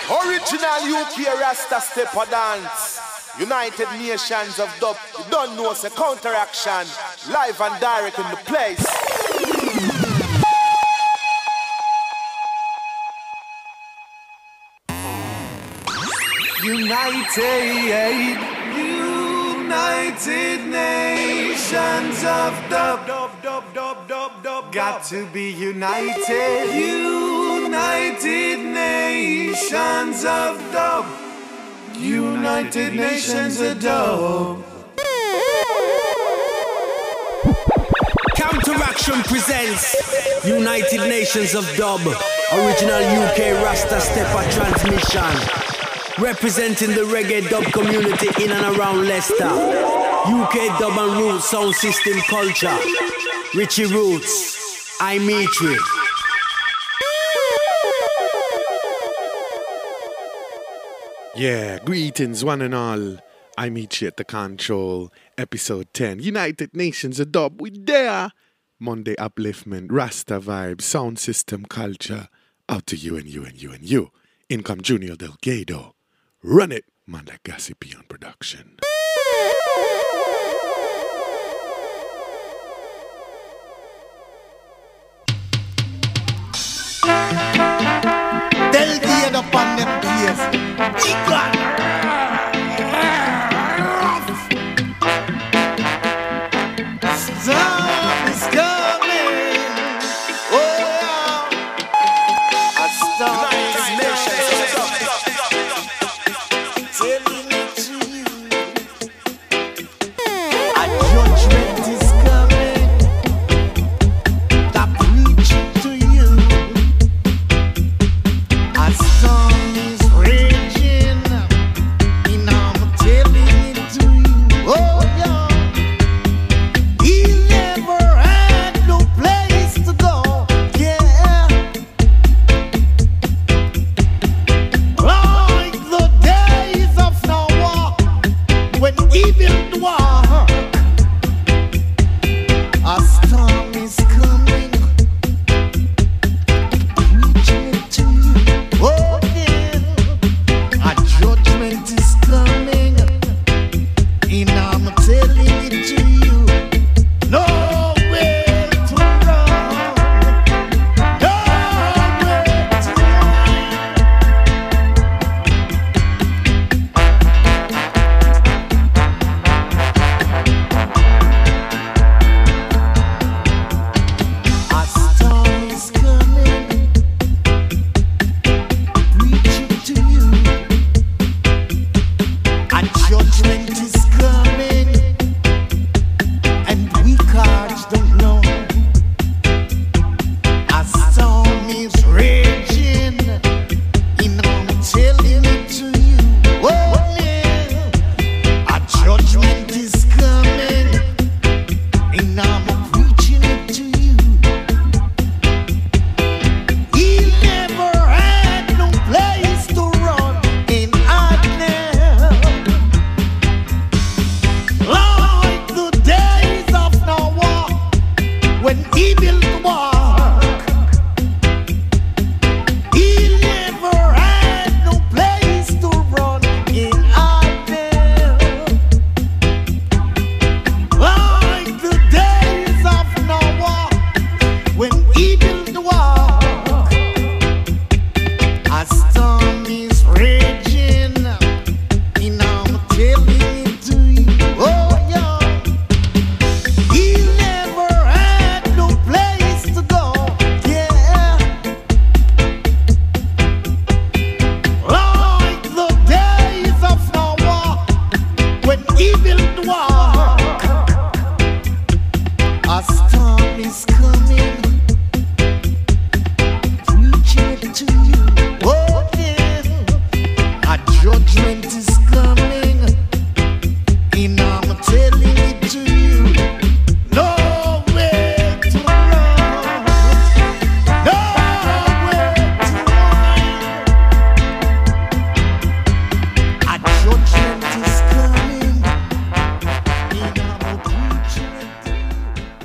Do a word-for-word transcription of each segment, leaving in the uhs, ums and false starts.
Original U K Rasta stepper dance. United Nations of Dub. You don't know it's a counteraction. Live and direct in the place. United, United Nations of Dub, dub, dub, dub, dub, dub, got to be united. United Nations of Dub, United Nations of Dub. Counteraction presents United Nations of Dub, original U K Rasta Stepper transmission. Representing the reggae dub community in and around Leicester. U K dub and root sound system culture. Richie Roots, Imetri. Yeah, greetings one and all. Imetri at the control. Episode ten. United Nations of Dub. We there. Monday upliftment, Rasta vibe, sound system culture. Out to you and you and you and you. Income Junior Delgado. Run it, Manda Gassipi on production. Delgado upon them keys. England. Storm is coming. Oh yeah. A storm is coming.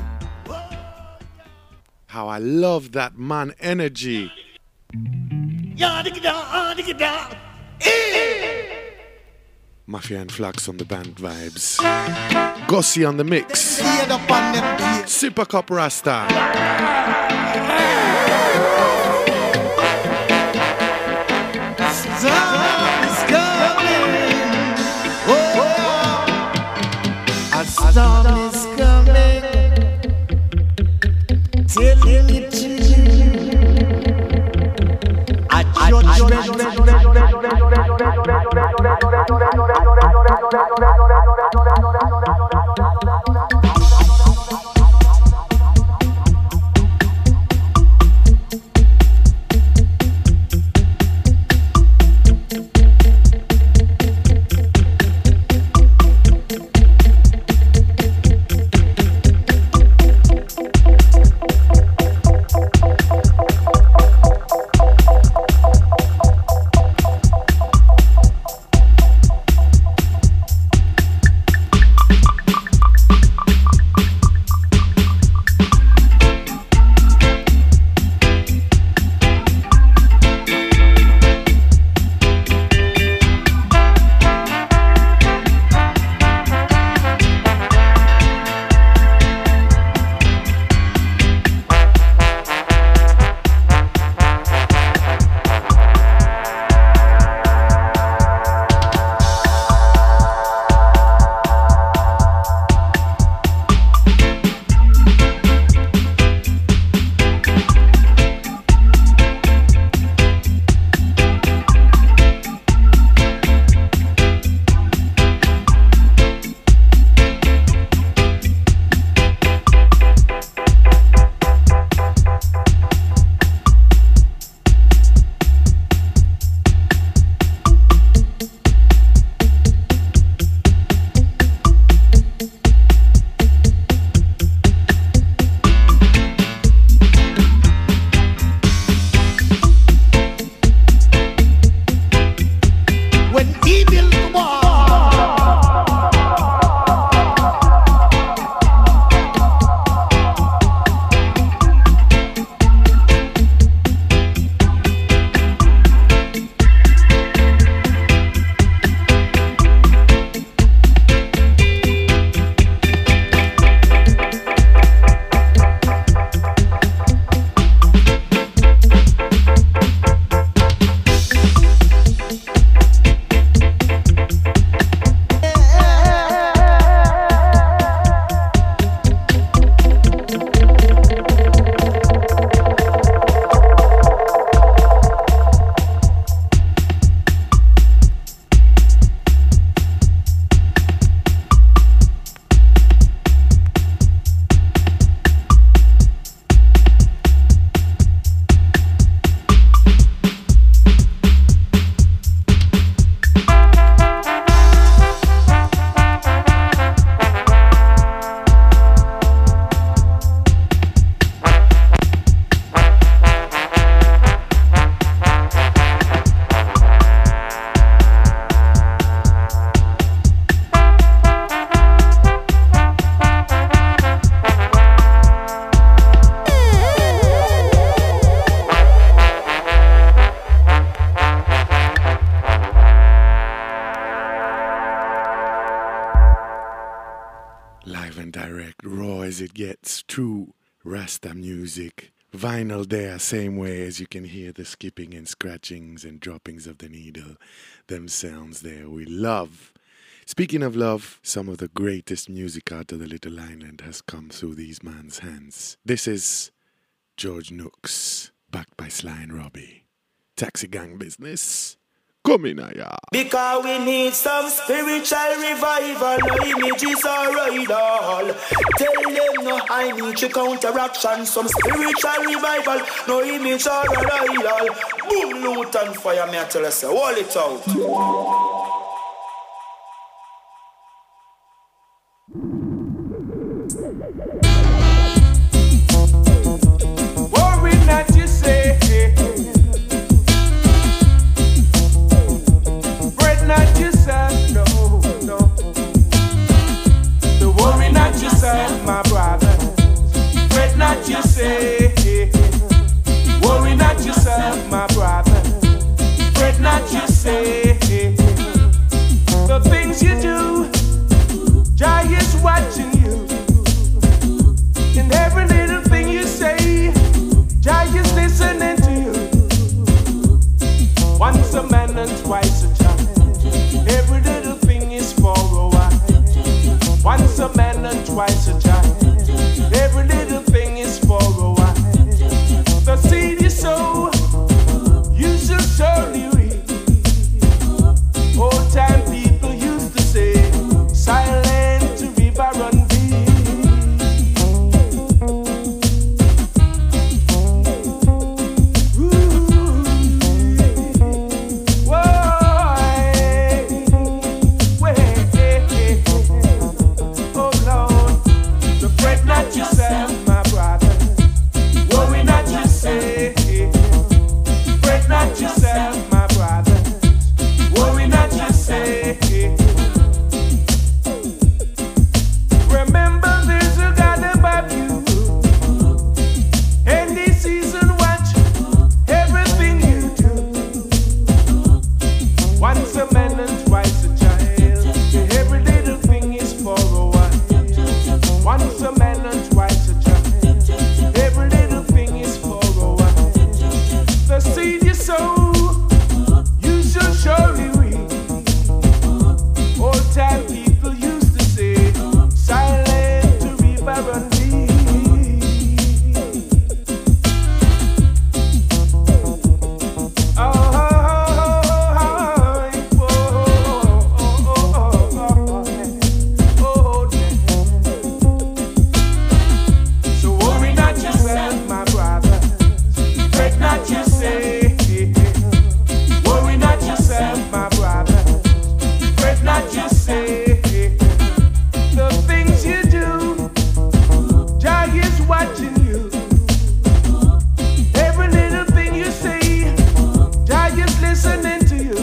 How I love that man energy. Yeah, dig it down, uh, dig it down. Mafia and Flax on the band vibes. Gossi on the mix. Super Cup Rasta. Storm is coming. Oh, a storm is coming. Telling it to you. A judgment. True Rasta music. Vinyl there, same way as you can hear the skipping and scratchings and droppings of the needle. Them sounds there we love. Speaking of love, some of the greatest music out of the little island has come through these man's hands. This is George Nooks, backed by Sly and Robbie. Taxi Gang Business. Come in here. Because we need some spiritual revival. No images are right all. Tell them no, I need to counteraction. Some spiritual revival. No image are right all. Boom, loot and fire. Me I tell us, hold it out. Worry not, you say. Not yourself, no, no. The worry not yourself, my brother. Fret not yourself. Worry not yourself, my brother. not you say, the things you do, Jah is watching you. And every little thing you say, Jah is listening to you. Once a man and twice a child. Every little thing is for a while. Once a man and twice a child. Every little thing is for a while. The seed you sow, you shall surely reap. Old time people used to say, silent to river run deep. Yourself, my brother. Worry not yourself. Fret not yourself, my brother. Worry not yourself. Remember, there's a God above you, and He sees and watch everything you do. Once a man and twice a child. Every little thing is for a while. Once a man and twice a child. Every little thing is for a while. The seed you sow, you shall surely reap. Old time people used to say, silent to river run deep. Oh, oh, oh, oh, oh, oh, yeah. So worry not yourself, my brother. Fret not yourself. Worry not yourself, my brother. Fret not yourself. The things you do, Jah is watching you. Every little thing you say, Jah is listening to you.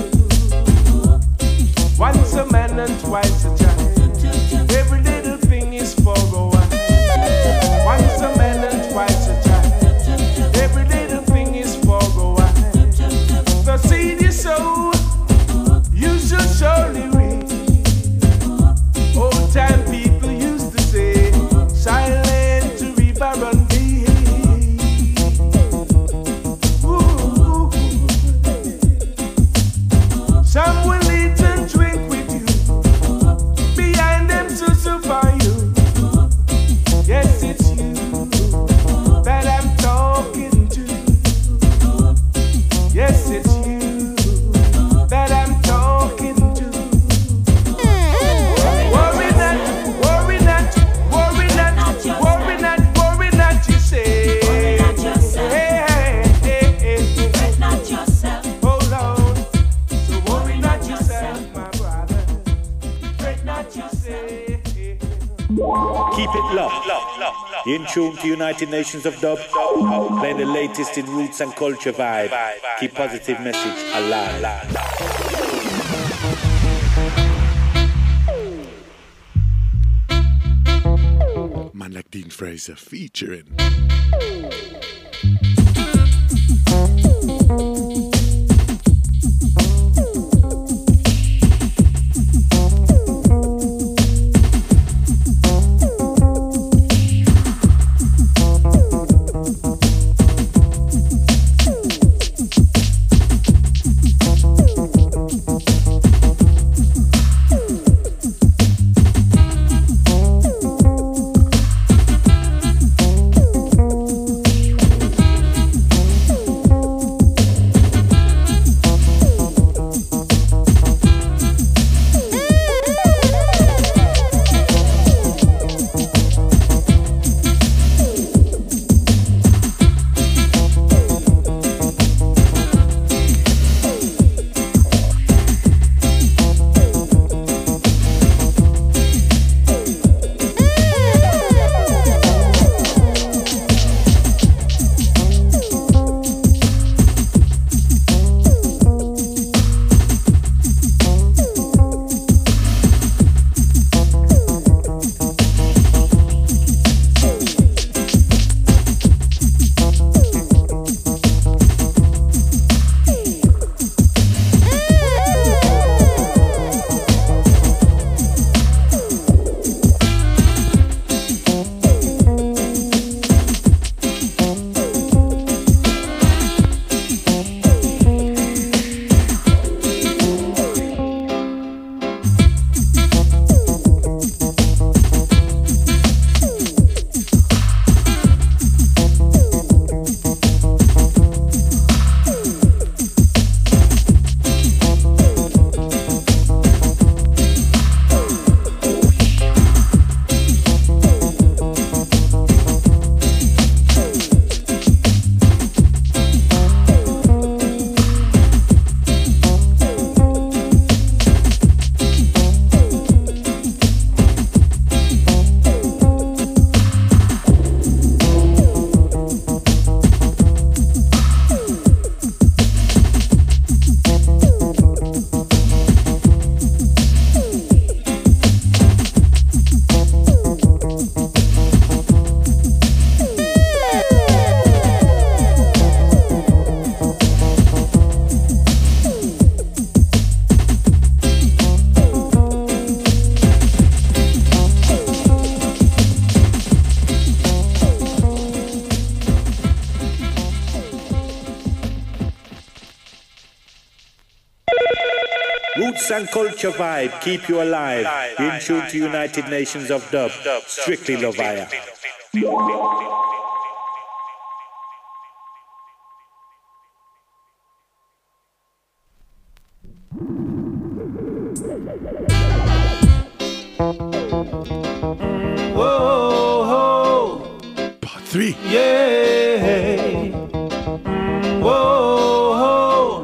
Once a man and twice a child. Every little thing is for a while. Once a man and twice a child. Every little thing is for a while. The seed you sow, you shall surely reap. Old time people used to say, silent to river run deep. Ooh. Some will eat and drink with you, behind them to supply you. Yes, it's you that I'm talking to. Yes, it's you that I'm talking to. Worry not, worry not, worry not, worry not, worry not, you say. Worry not yourself. Hey, hey, hey, hey. Fret not yourself. Hold on. So worry not yourself, my brother. Fret not yourself. Keep it locked. In tune to United Nations of Dub, playing the latest in roots and culture vibe. Keep positive message alive. Man like Dean Fraser featuring. Roots and culture vibe, keep you alive. In tune to United Nations of Dub, strictly Lovaya. Whoa, Part three. yeah. Whoa,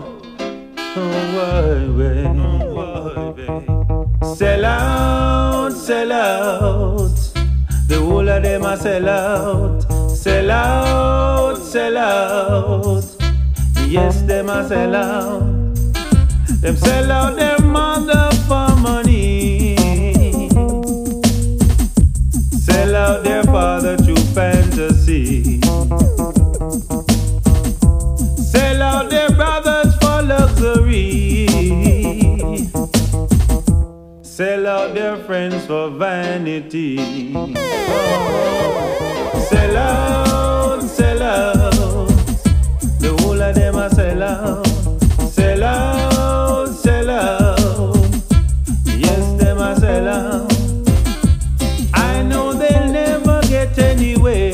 sell out, sell out. The whole of them a sell out. Sell out, sell out. Yes, them a sell out. Them sell out their mother for money. Sell out their father to fantasy. Sell out their brothers for luxury. Sell out their friends for vanity. Oh, sell out, sell out. The whole of them a sell out. Sell out, sell out. Yes, them a sell out. I know they'll never get anywhere.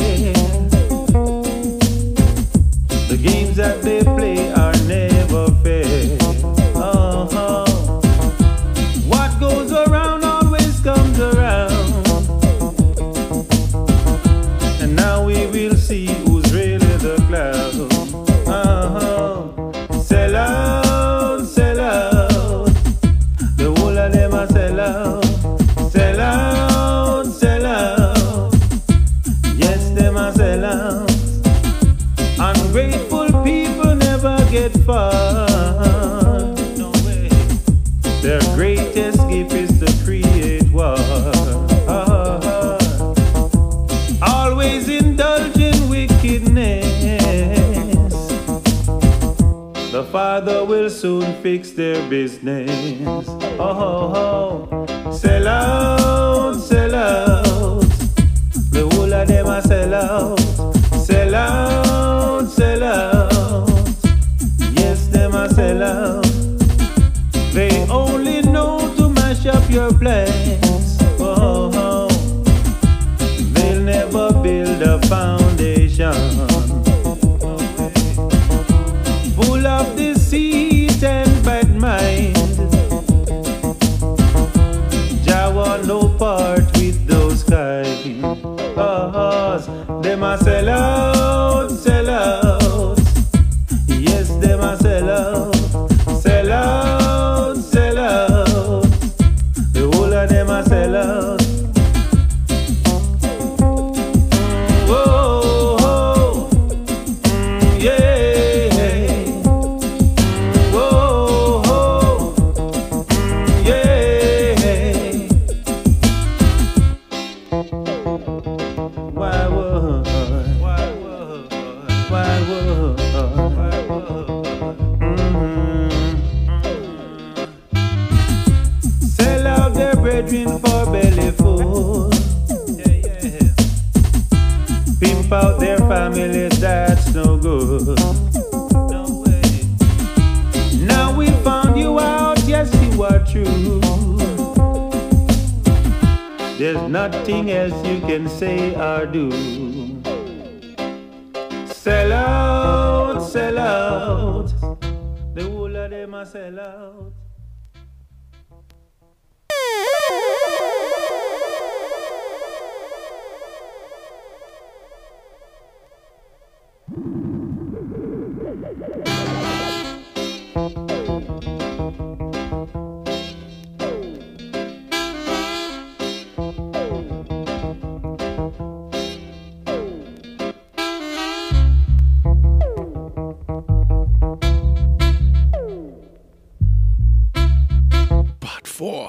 The games that they play are never fair. Uh-huh. What goes around always comes around. And now we will see who's really the clown. Uh-huh. Sell out, sell out. The whole of them are sell out. Sell out, sell out. Yes, them are sell out. Ungrateful people never get far. No way. Their greatest gift is to create war. Uh-huh. Always indulge in wickedness. The Father will soon fix their business. Oh, sell out, sell out. The whole of them are sell out. Sell out, sell out. Yes, them are sell out. They only know to mash up your plans. Oh, they'll never build a foundation. Full of deceit and bad mind. Jah want no part with those kind. Oh, them a sell out, sell out. Yes, them a sell out. Sell out, sell out. The whole of them a sell out. Whoa, whoa. Mm, yeah. Whoa, whoa. Mm, yeah. Why would, why would, why would, why would, mm-hmm. Sell out their brethren for belly full. Yeah, yeah. Pimp out their family, that's no good. No way. Now we found you out, yes you are true. There's nothing else you can say or do. Sell out, sell out. The whole of them are sell out. Part four.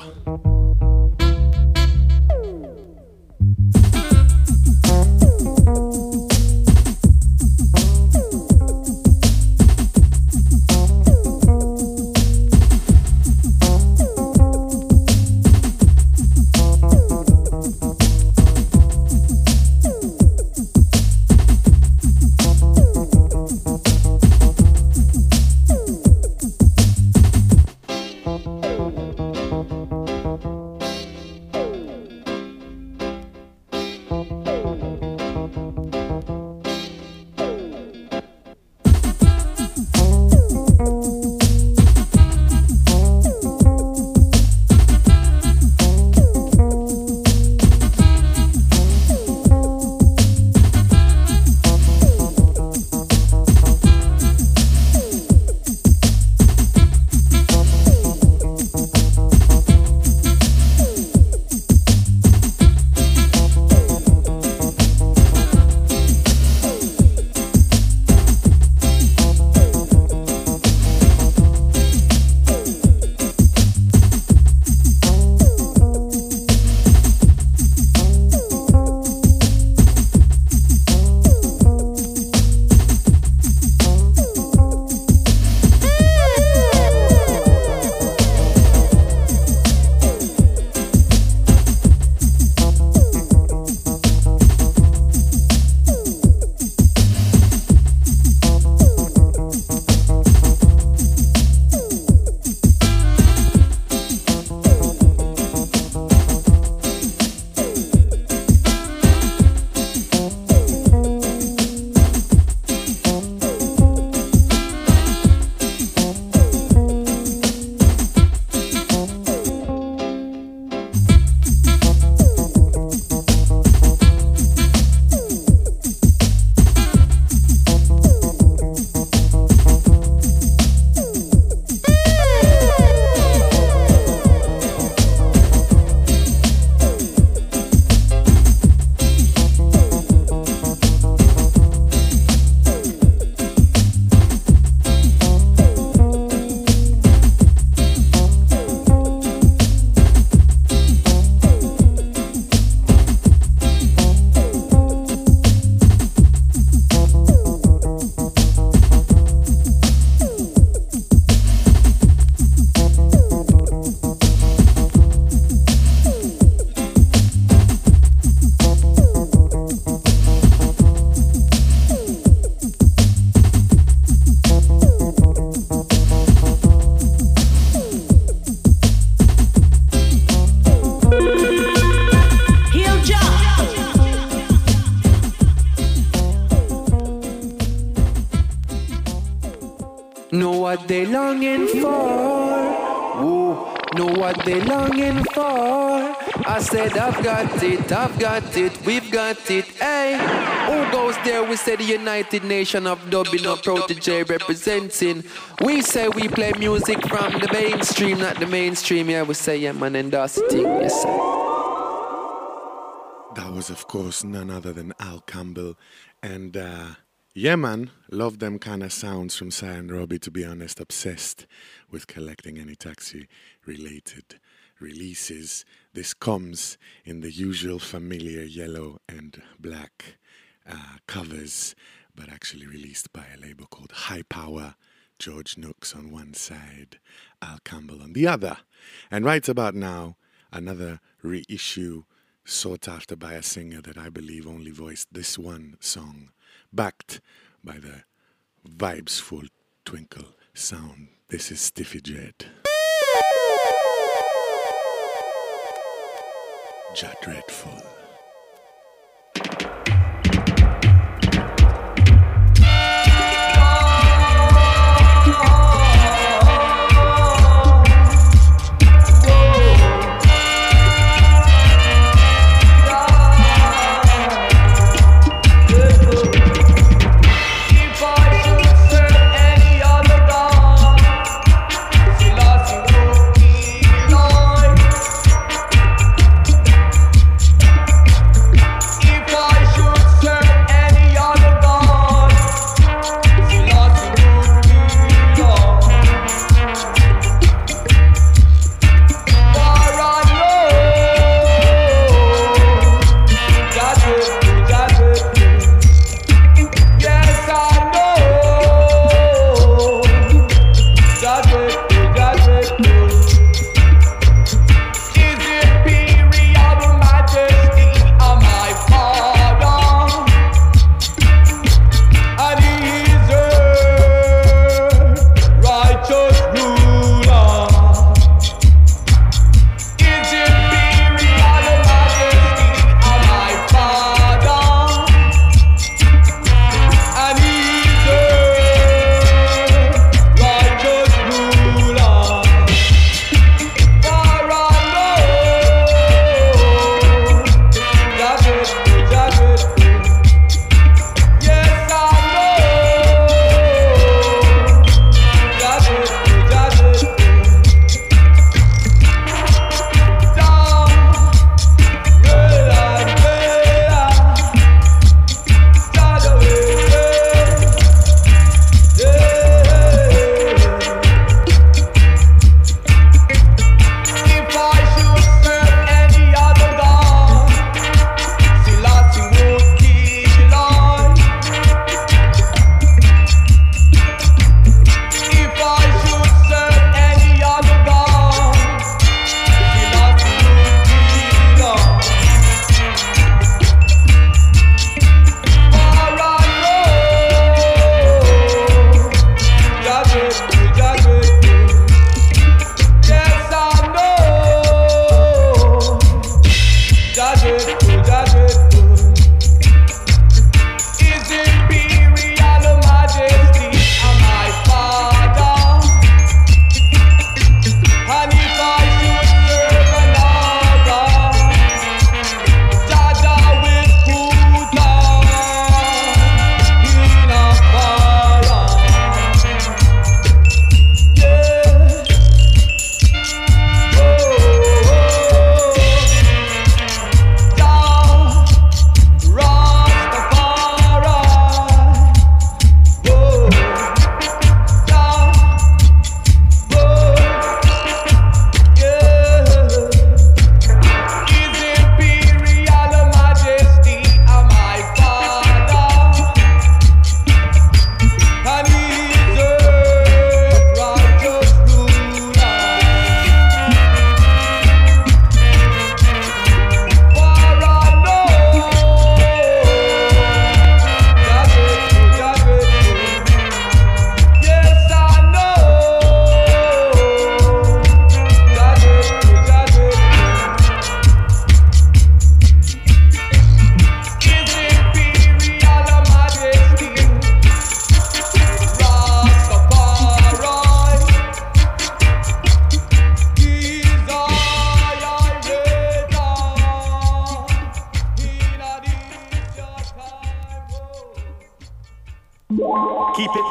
know what they longing for. Ooh, know what they longing for. I said I've got it, I've got it, we've got it, hey. Who goes there? We say the United Nation of Dub, you know, Protege representing. We say we play music from the mainstream, not the mainstream. Yeah, we say yeah man, and that's the thing, yes sir. That was of course none other than Al Campbell. And uh, yeah man, love them kind of sounds from Cy and Robbie, to be honest. Obsessed with collecting any taxi related releases. This comes in the usual familiar yellow and black uh, covers, but actually released by a label called High Power. George Nooks on one side, Al Campbell on the other. And right about now, another reissue sought after by a singer that I believe only voiced this one song, backed by the vibes-full twinkle sound. This is Stiffy Dread. Ja Dreadful. Lord.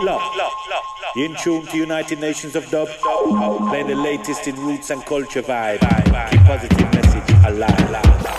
locked. You're in tune to United Nations of Dub, playing the latest in roots and culture vibe. Keep positive message alive.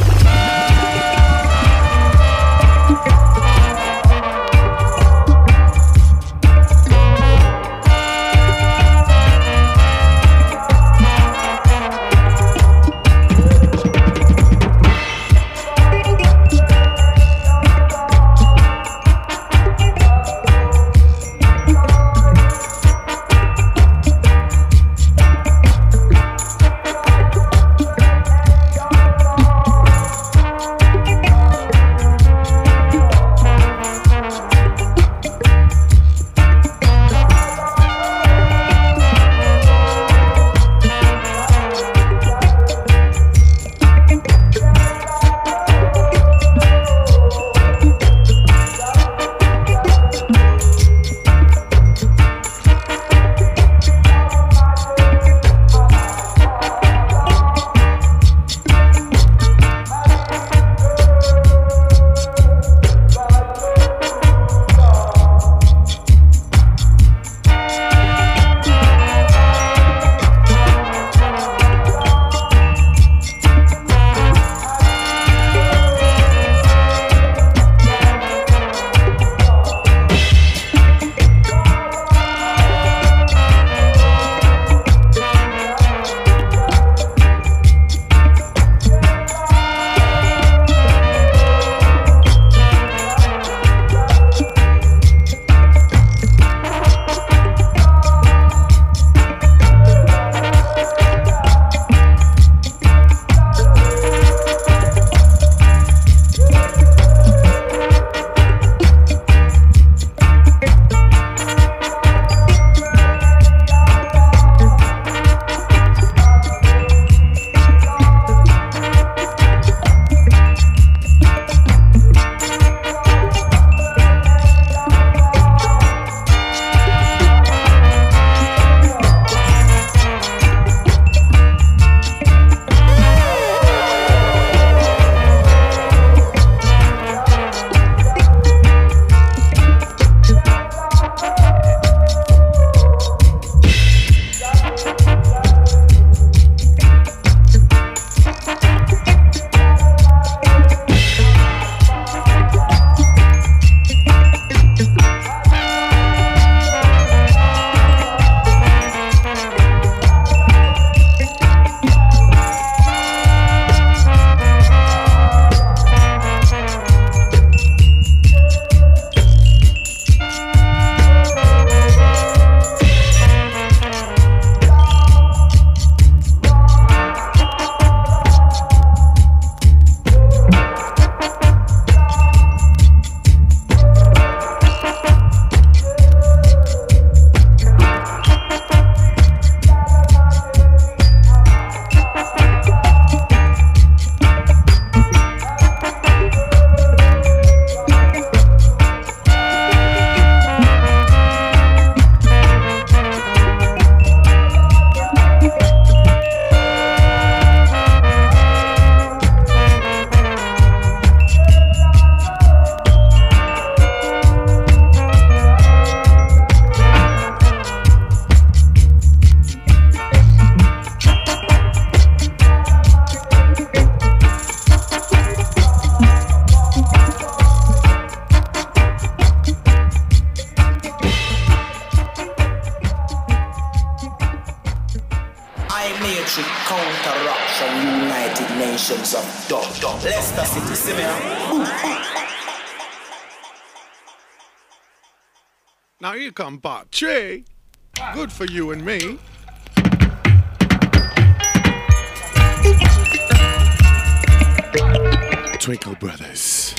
Matrix Counteraction United Nations of Dub. Leicester City, see me now. Now here come Part Trey. Good for you and me. Twinkle Brothers.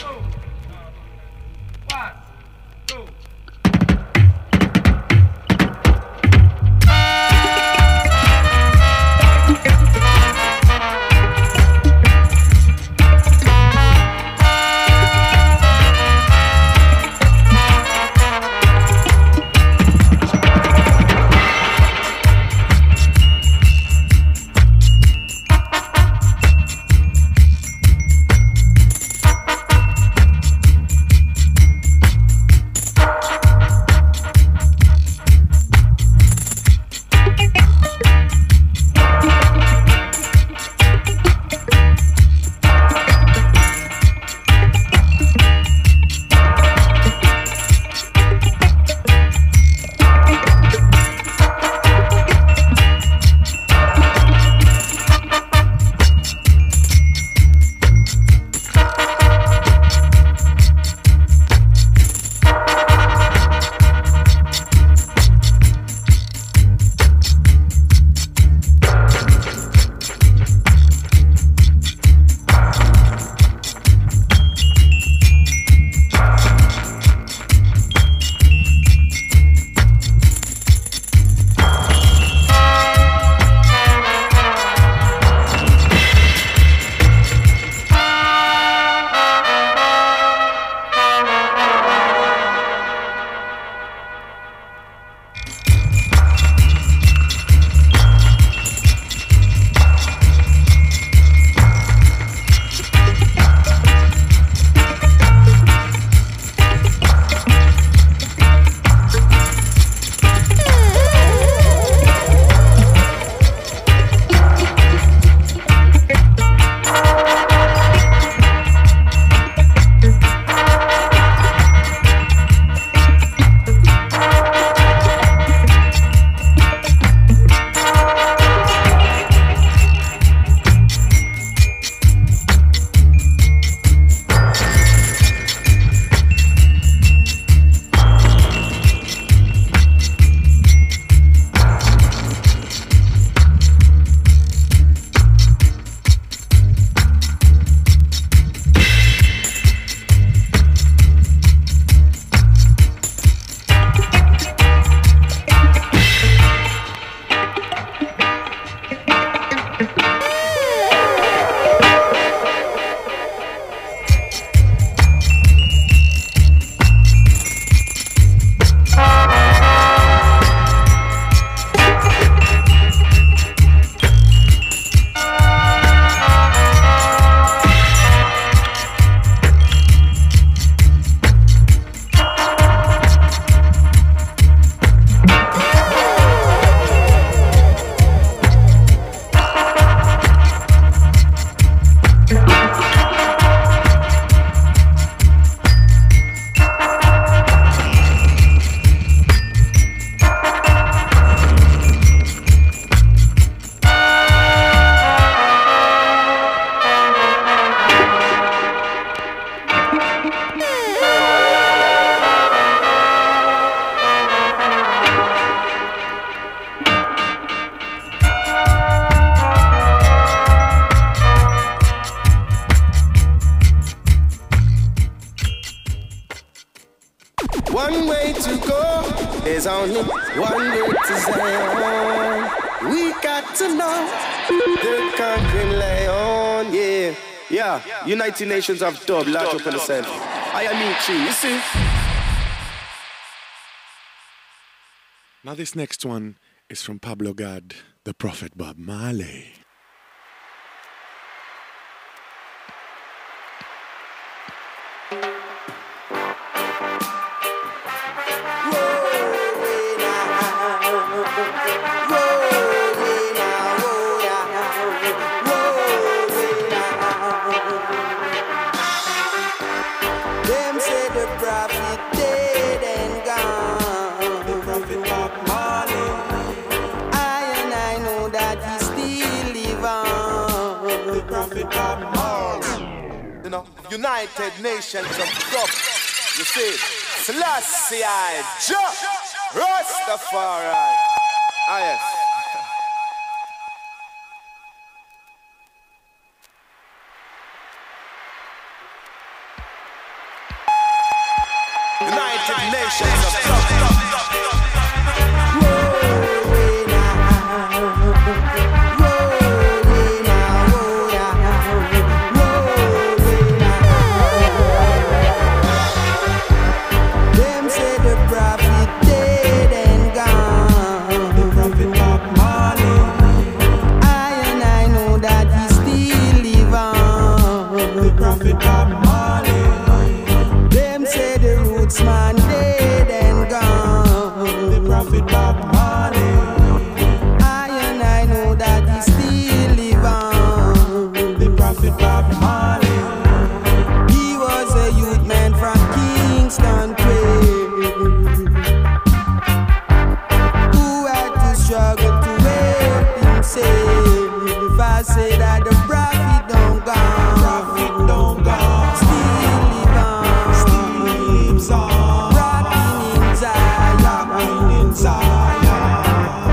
There's only one way to Zion. We got to know the conquering lion. Yeah, yeah. United Nations of Dub, large up in the center. I am Michi, you see. Now this next one is from Pablo God, the Prophet Bob Marley. Them say the prophet dead and gone. The prophet Bob Marley. I and I know that he still live on. The prophet Bob Marley. You know, United Nations of Dub. You see, Selassie I, Jah, Rastafari. Ah yes. United Nations of Dub. Them say the prophet dead and gone. The prophet Bob Marley. I and I know that he still live on. The prophet Bob Marley. Them say the roots man dead and gone. The prophet Bob Marley. I and I know that he still live on. The prophet Bob Marley. He was a youth man from Kingston who had to struggle to help himself. I say that the prophet don't gone. Prophet don't gone. Still live on. Still lives on. Rocking in Zion. Rocking in Zion.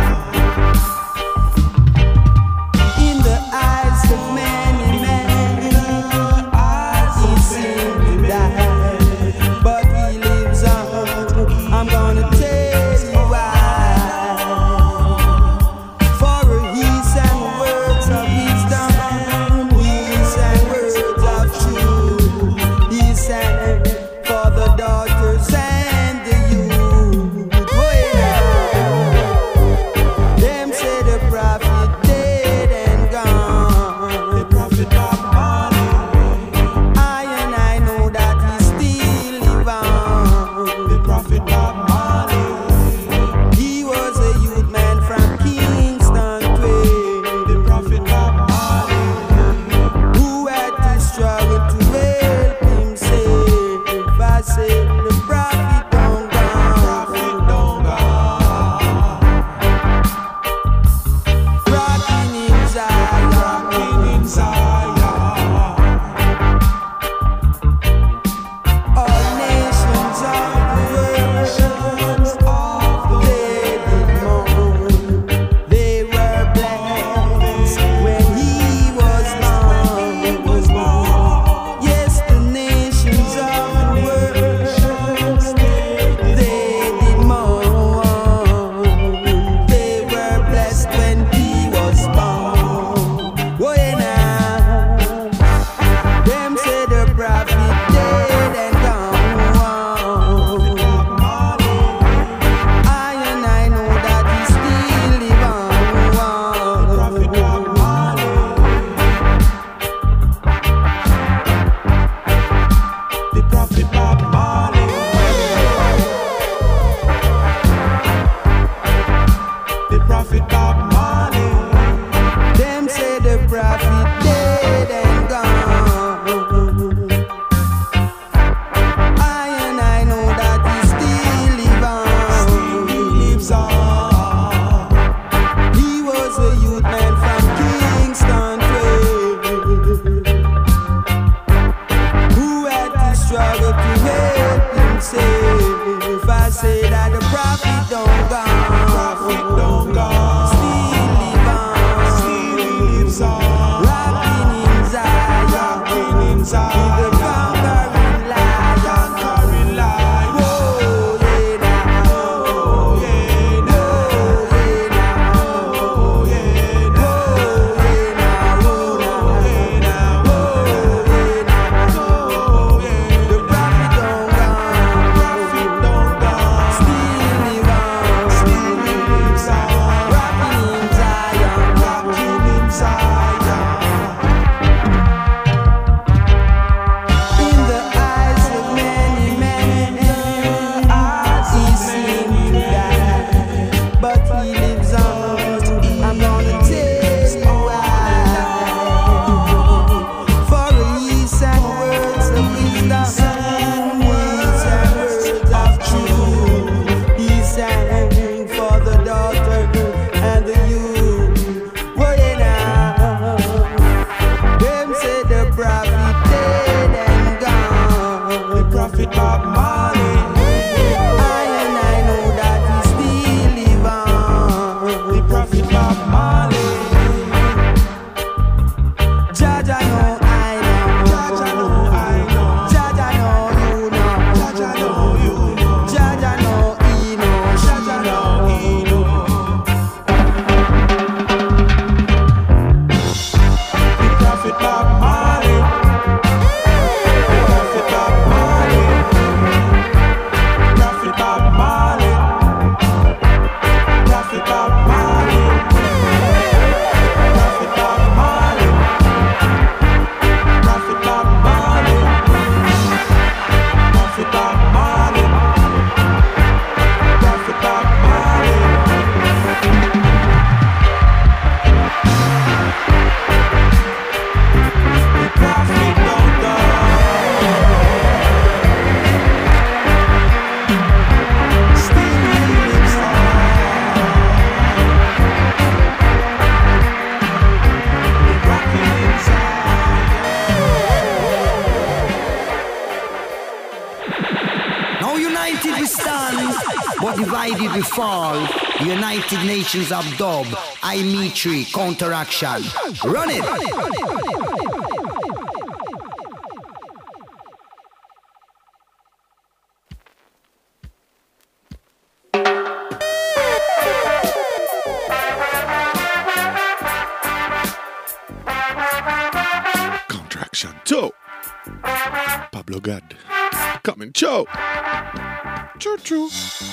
In the eyes of many men, he seemed to die, but he lives on. I'm gonna tell you why. For his and words of wisdom, his and words of truth, he sang for the daughters and the youth. Oh, yeah. Them say the prophet dead and gone. The prophet Bob Marley. I and I know that he still live on. The prophet Bob Marley. He was a youth man from Kingston Tway. The prophet Bob Marley. Who had to struggle to help himself. I say the prophet don't gone. Prophet don't gone. Rocking in Zion. Rocking in Zion. All nations of the world, they did mourn. They were blessed when he was born. Yes, the nations of the world, they did mourn. They were blessed when he was born. Oh, yeah, now. Them say the prophet dead and gone. I and I know that he still live on. Prophet Bob Marley. The prophet Bob Marley. The prophet Bob Marley. Them say the prophet dead and gone. I and I know that he still live on. Still lives on. He was a youth man from Kingston who had to struggle to help himself. I say that the prophet don't gone. Prophet don't gone. Still live on. Still lives on. exalt. I'm gonna tell you why. For release and words of wisdom, words and words of truth. He sang for the daughter and the youth. Well, you know, them say the prophet dead and gone. The prophet Bob Marley. I and I know that he still live on. The prophet Bob Marley. Jaja know I know. Jaja know I know. Jaja know you know. Jaja know you know. Jaja know he know. Jaja know he know. The prophet Bob Marley. The prophet Bob Marley. Prophet Bob Marley. Prophet Bob Marley. Prophet Bob Marley. Prophet Bob Marley. Prophet Bob Marley. Prophet Bob Marley. The prophet don't die. Still lives on. The rocking inside. Now united we stand, but divided we fall. United Nations of Dub, I Mitri, counteraction. Run it! Contraction two. Pablo God. Coming, Joe. Choo choo.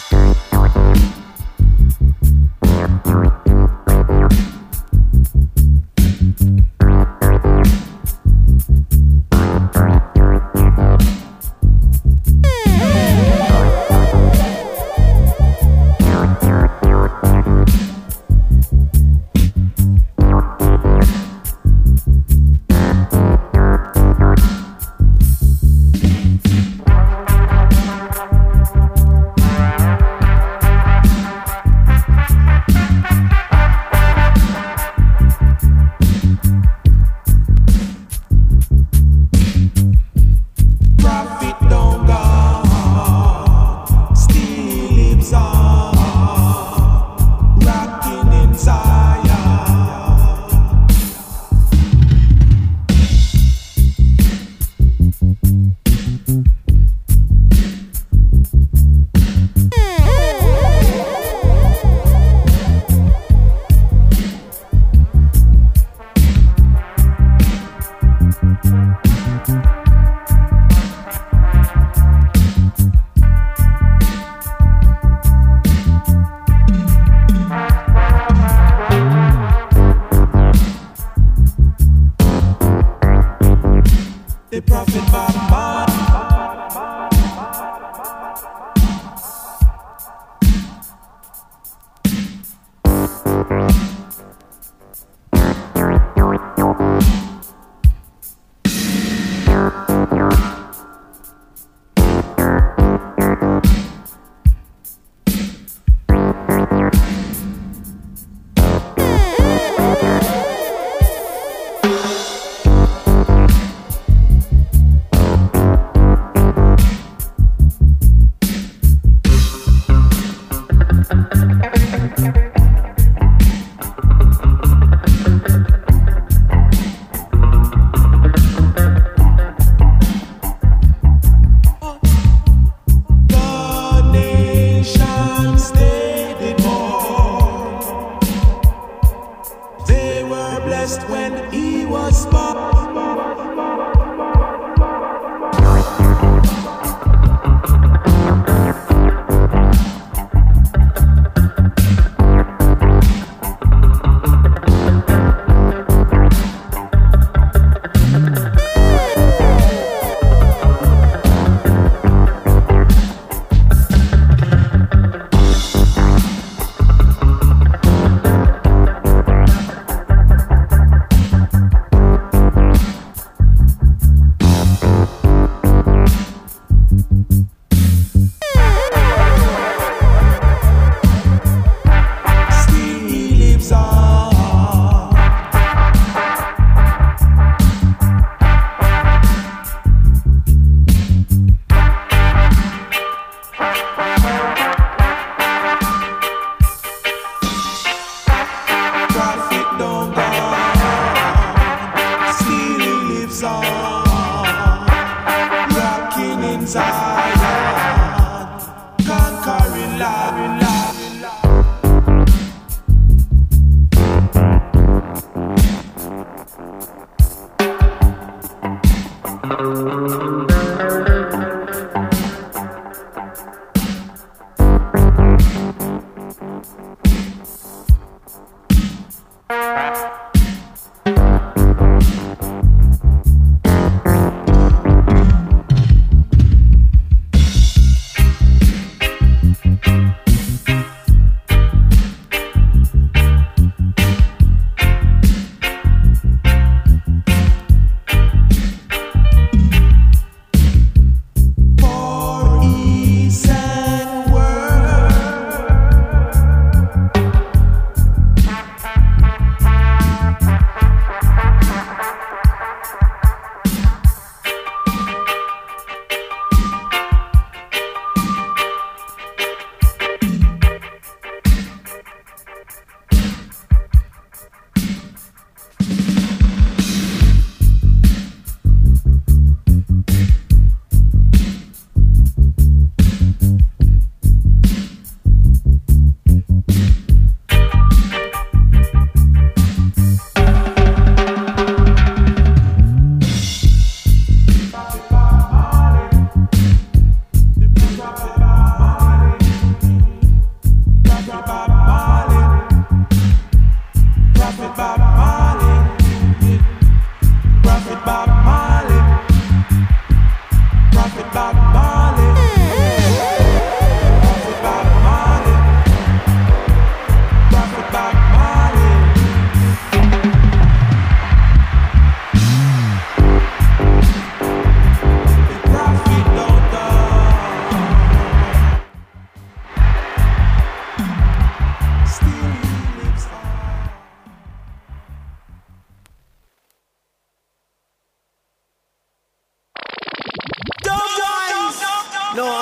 Prophet don't go. Still lives on. Rocking in Zion. The prophet Bob Marley.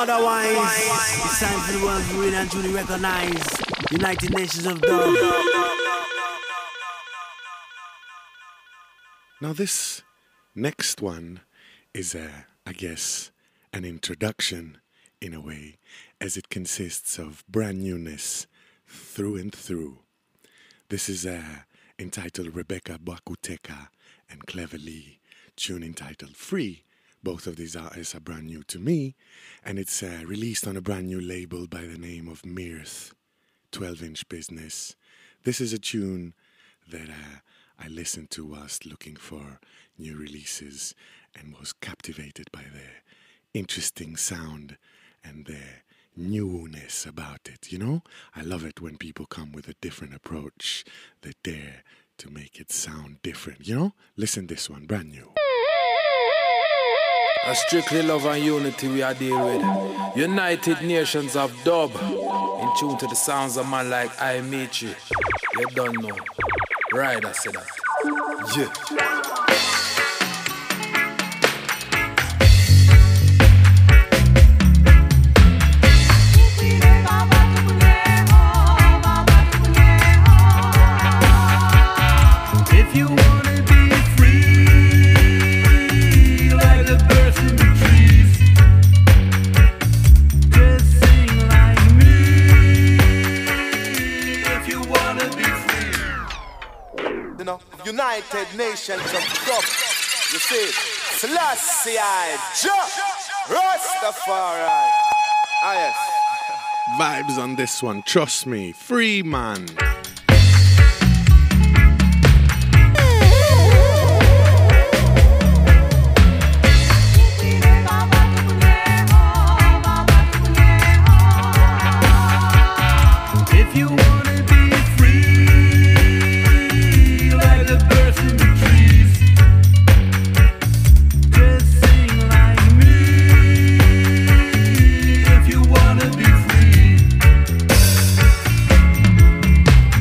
otherwise. It's time for the world to really and truly recognize United Nations of Dub. Now this next one is, uh, I guess, an introduction in a way, as it consists of brand newness through and through. This is uh, entitled Rebecca Bakuteka and Clever Lee, tune entitled Free. Both of these artists are brand new to me, and it's uh, released on a brand new label by the name of Mirth, twelve inch Business. This is a tune that uh, I listened to whilst looking for new releases and was captivated by their interesting sound and their newness about it, you know? I love it when people come with a different approach, they dare to make it sound different, you know? Listen this one, brand new. A strictly love and unity we are dealing with. United Nations of Dub, in tune to the sounds of man like I Meet You. You don't know. Right, I said that. Yeah. United Nations of Dub. You see, Selassie, Jah, Rastafari. Ah, yes. Vibes on this one, trust me. Free, man. If you wanna be free, like the birds in the trees, just sing like me. If you wanna be free,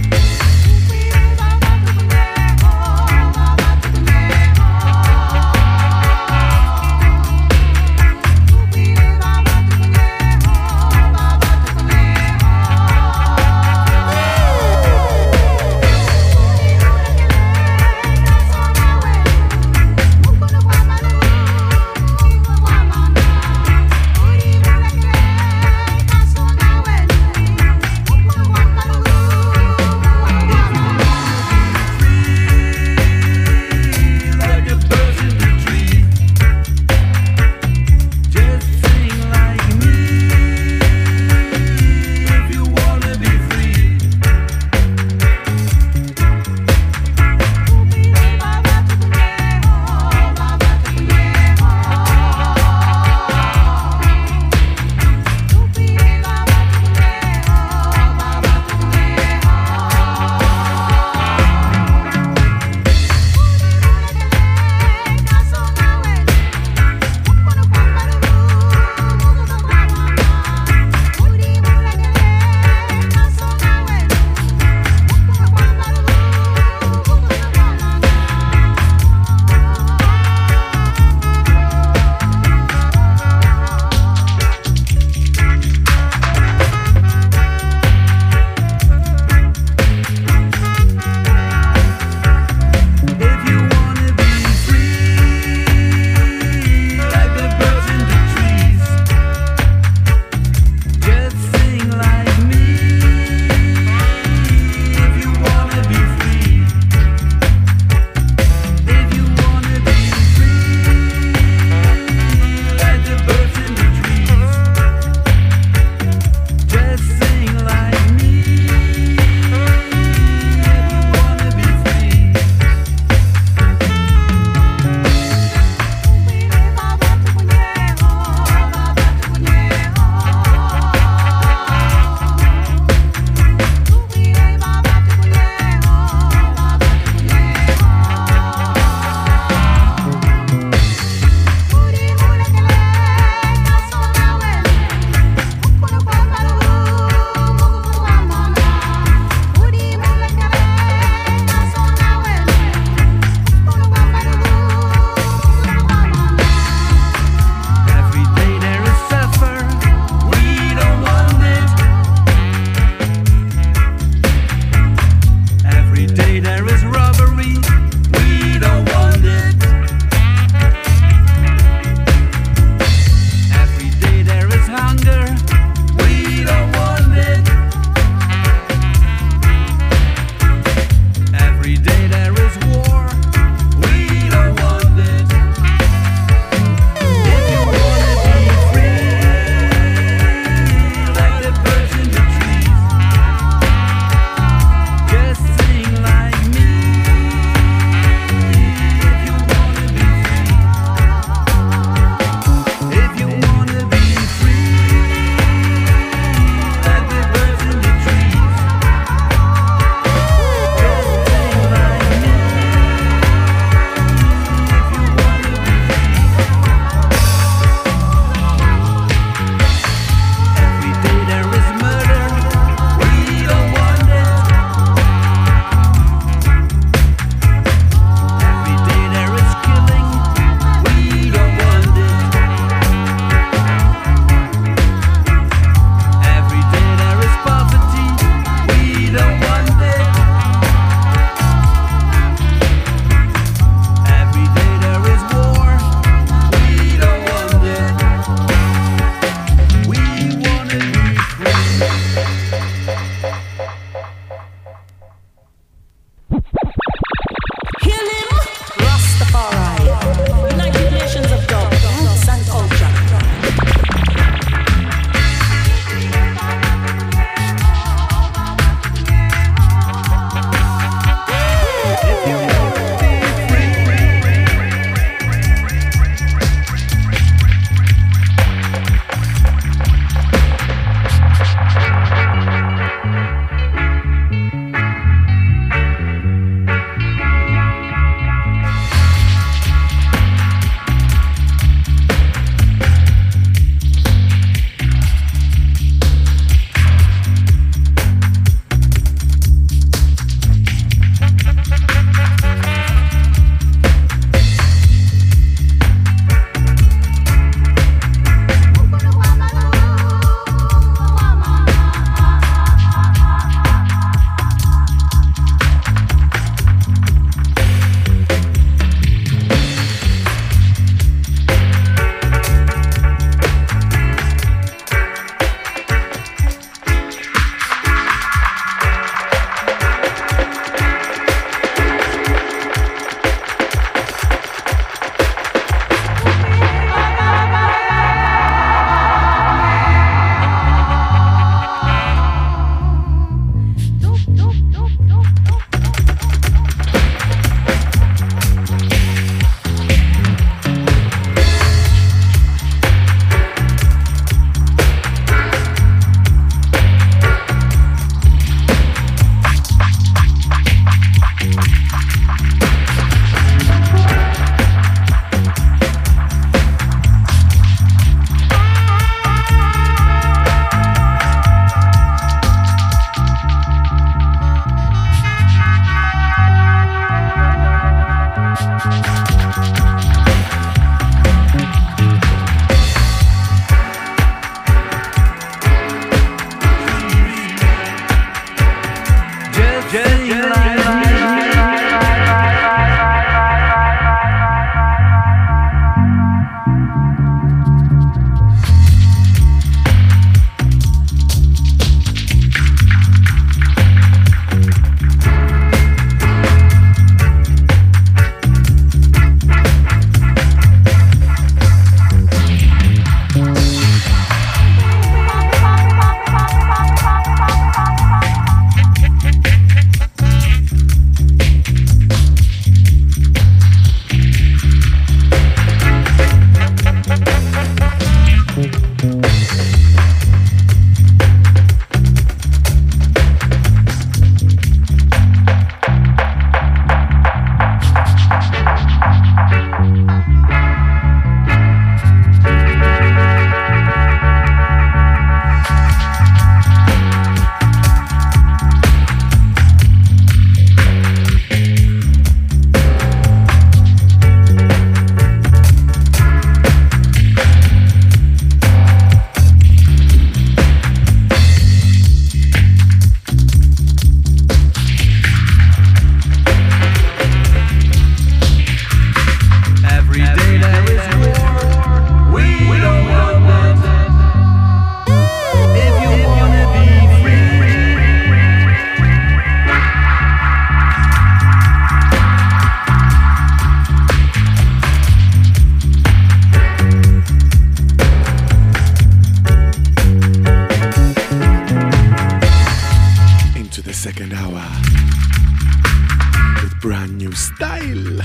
brand new style.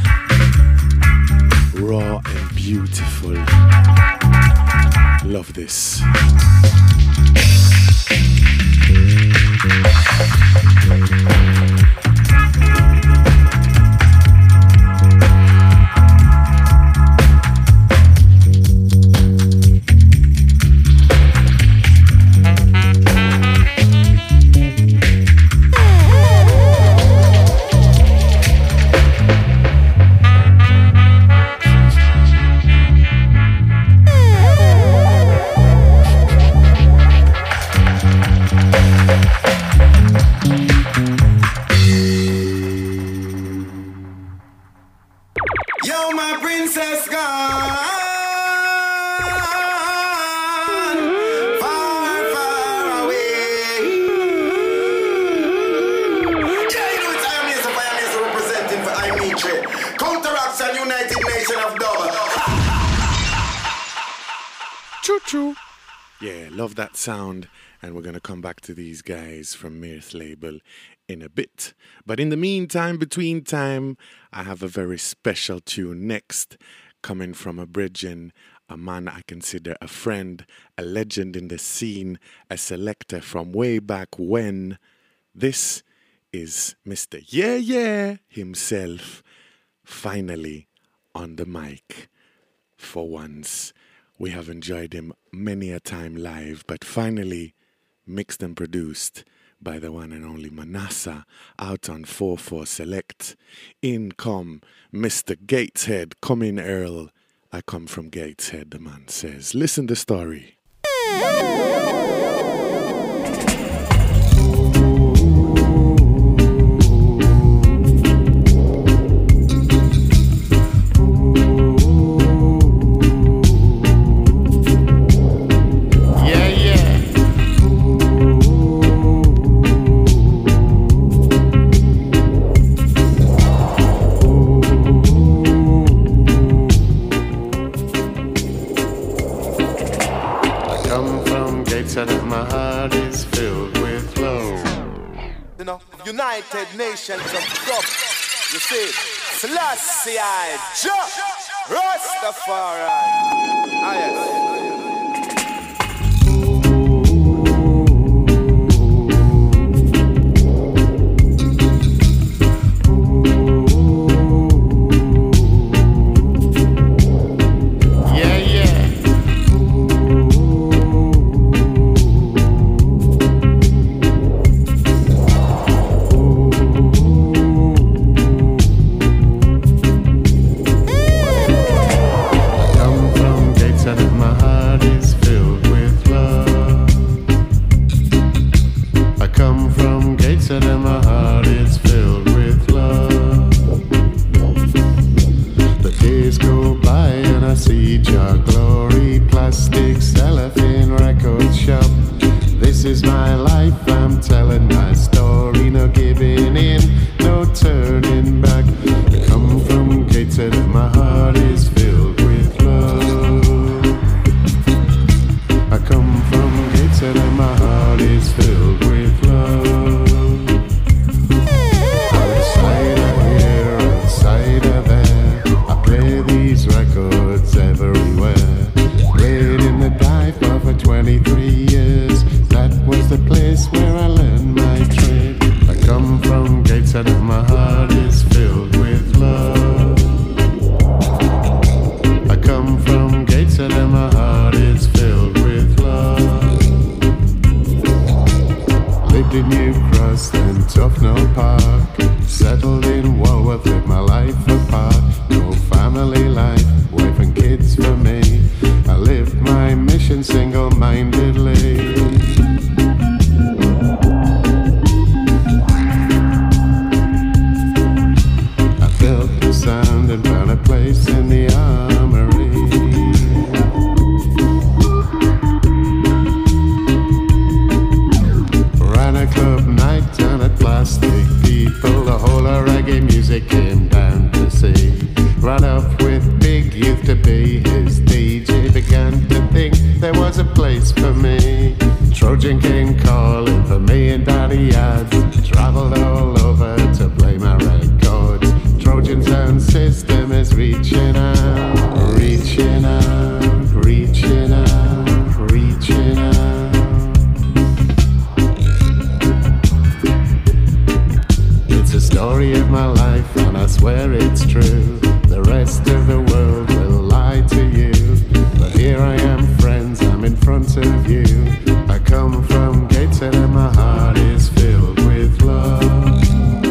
Raw and beautiful. Love this. Yo, my princess gone far, far away. Yeah, you know it's I am here, so I am here representing for I M E T R I. Counteraction, United Nation of Dub. Choo choo. Yeah, love that sound. And we're going to come back to these guys from Mirth label in a bit. But in the meantime, between time, I have a very special tune next, coming from a bridging, a man I consider a friend, a legend in the scene, a selector from way back when. This is Mister Yeah Yeah himself, finally on the mic. For once, we have enjoyed him many a time live, but finally mixed and produced by the one and only Manassa, out on four four Select. In come Mister Gateshead, come in Earl. I come from Gateshead, the man says. Listen the story. United Nations of Dub. You see, Selassie I, Jah, Rastafari. Ah, yes. Traveled all over to play my records. life, and I swear it's true. The rest of the world will lie to you, but here I am, friends, I'm in front of you. I come from Gateshead and my heart is filled with love.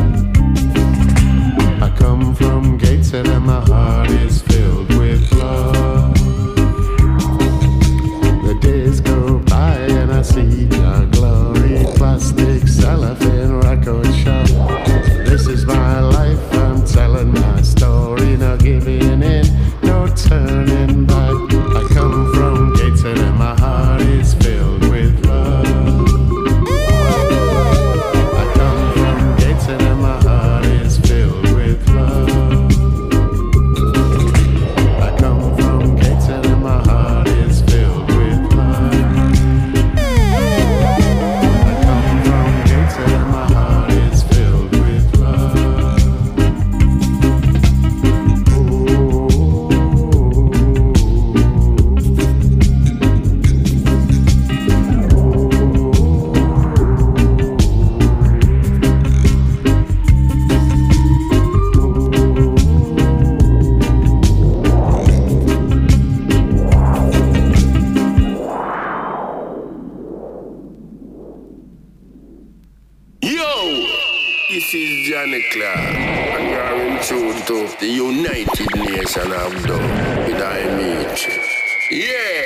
I come from Gateshead and my heart is filled with love. The days go by and I see your glory. Plastic, cellophane, record shop. This is my life, I'm telling my story. No giving in, no turning back. I come from Gateshead and my heart is filled with love. I come from Gateshead and my heart is filled with love. I come from Gateshead and my heart is filled with love. I come from Gateshead and my heart is filled with love. Yo, this is Johnny Clark, and you're in tune to the United Nations of Dub with I meet you. Yeah.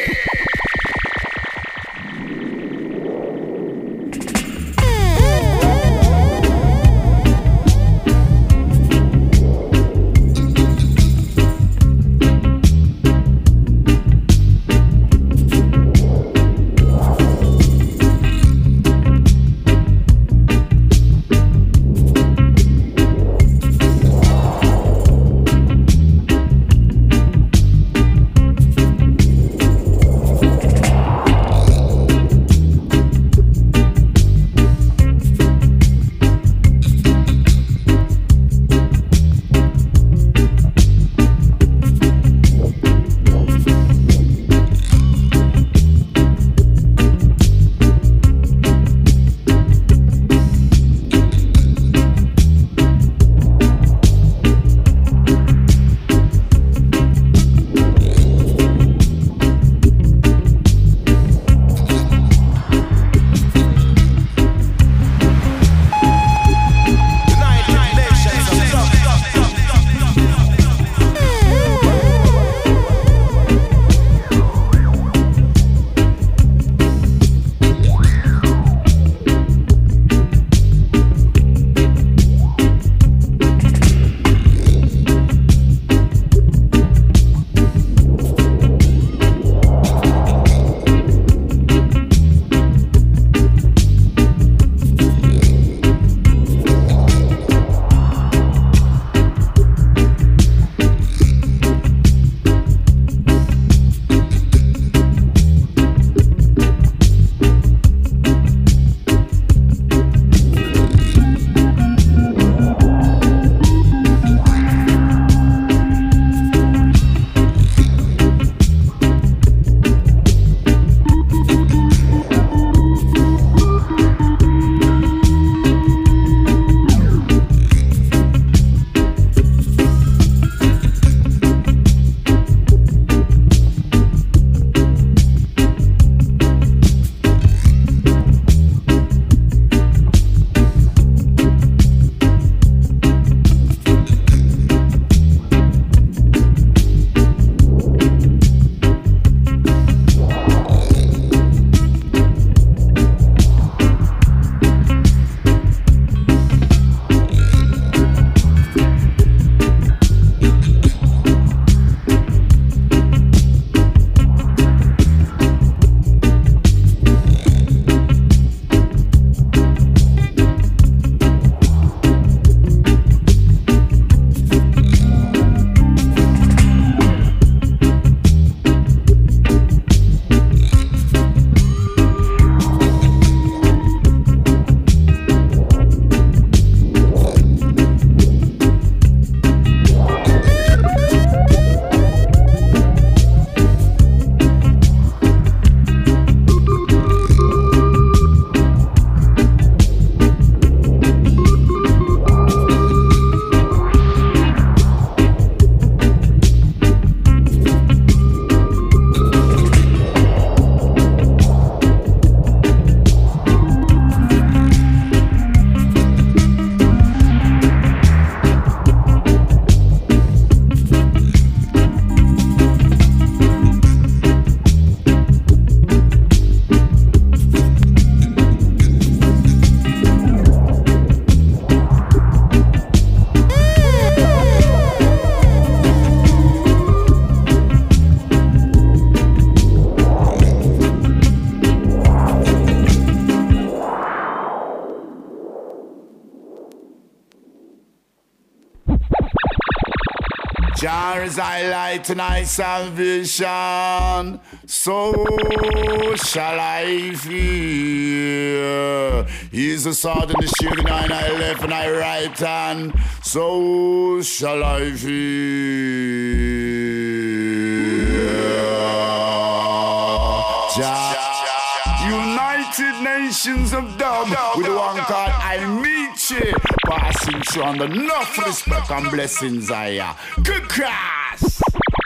Jah is thy light and thy salvation, so shall I fear. He is the sword and the shield in thy left and thy right hand, so shall I fear. Jah. United Nations of Dub, with the one called I Meet You, passing through under enough respect and blessings I are. Good cross!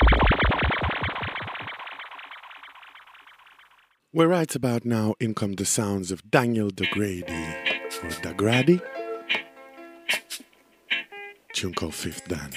Well, right about now, in come the sounds of Daniel DeGrady, or DeGrady, tune called Fifth Dan.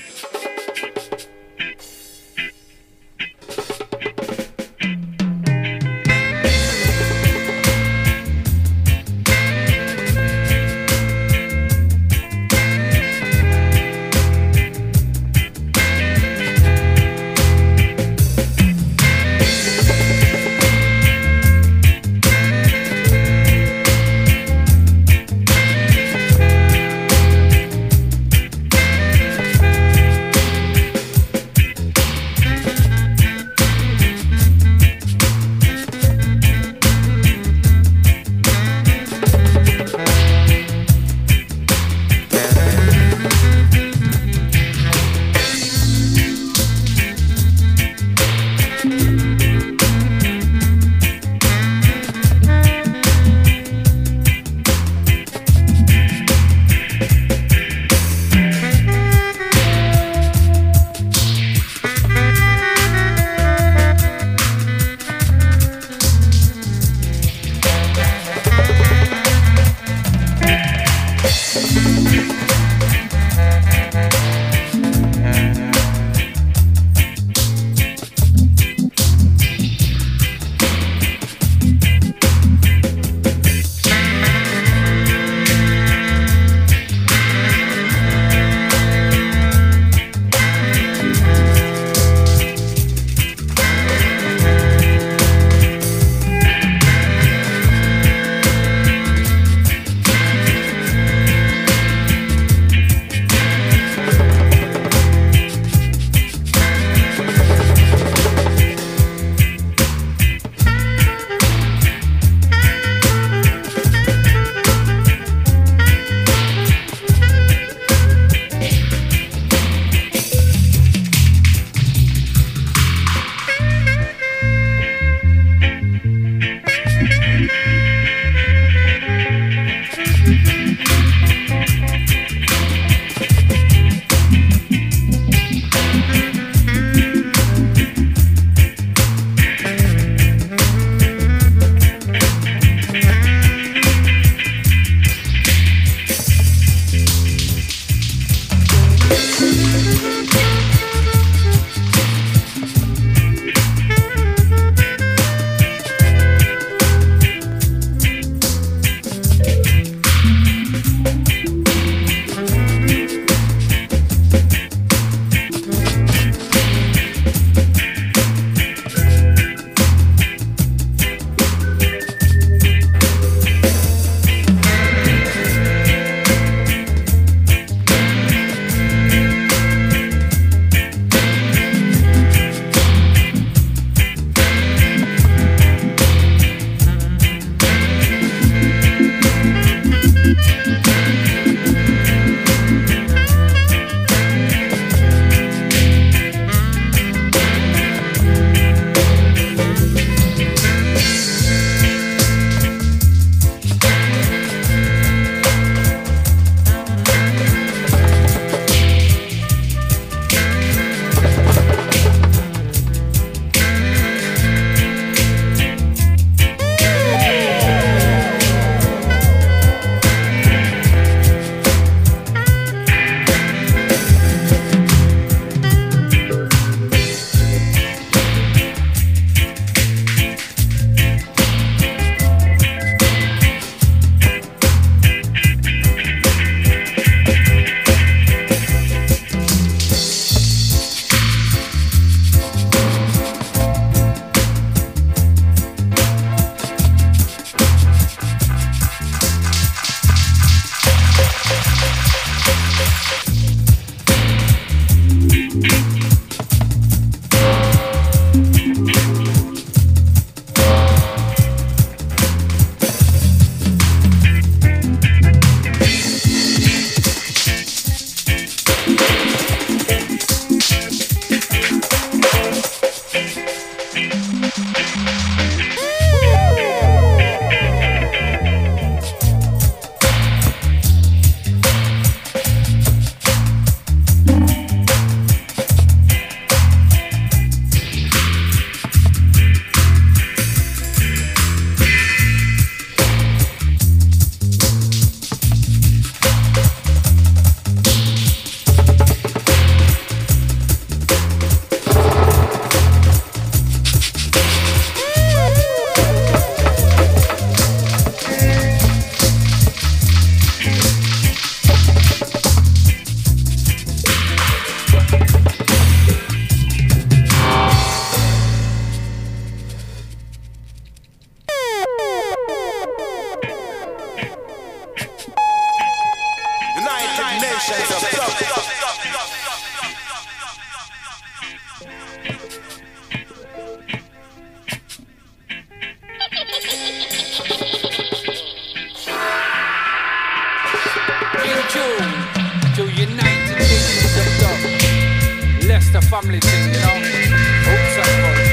family thing, you know. Roots and culture.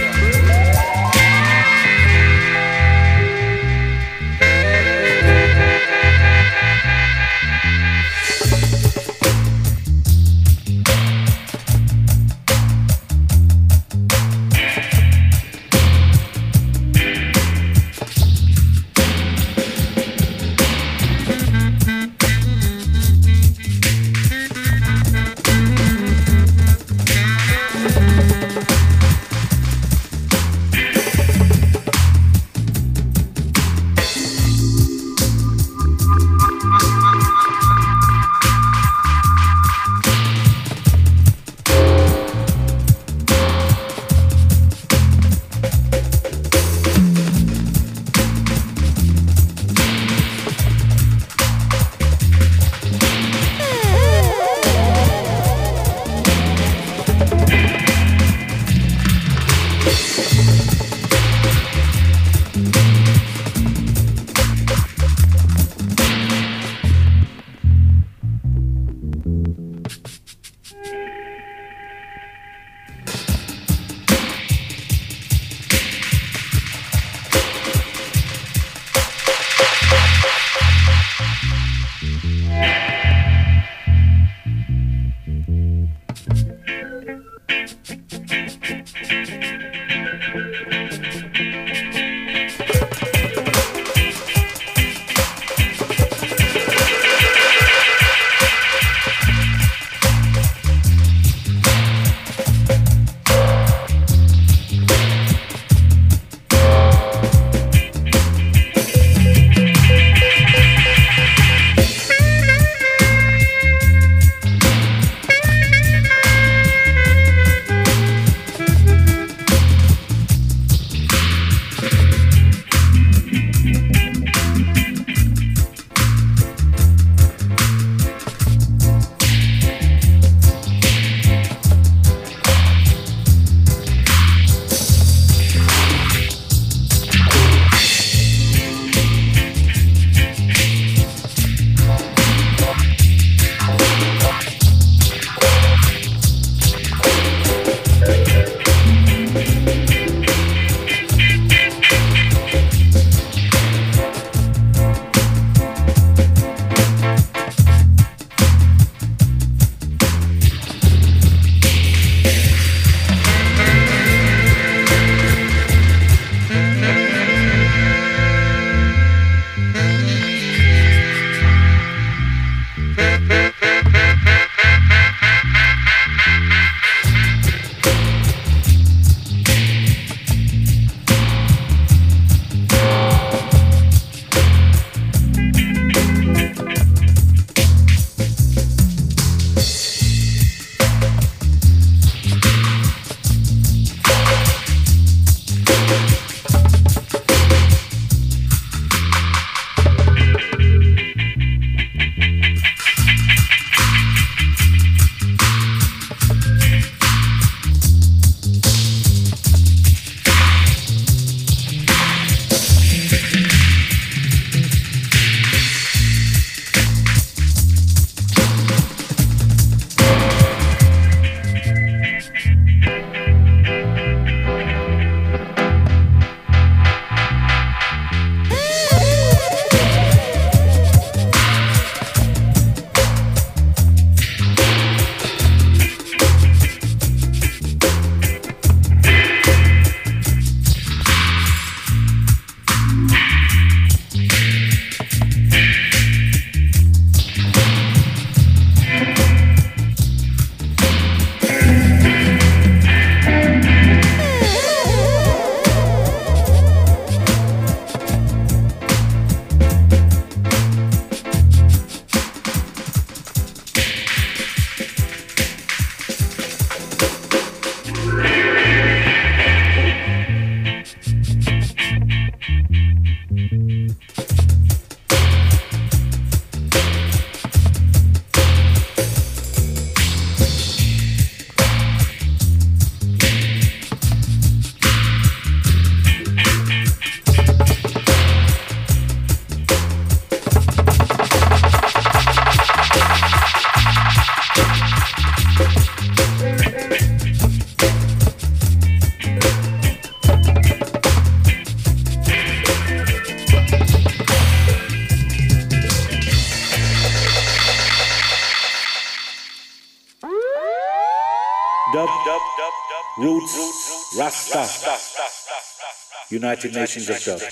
Dub, dub, dub, Roots, Rasta, United Nations of Dub.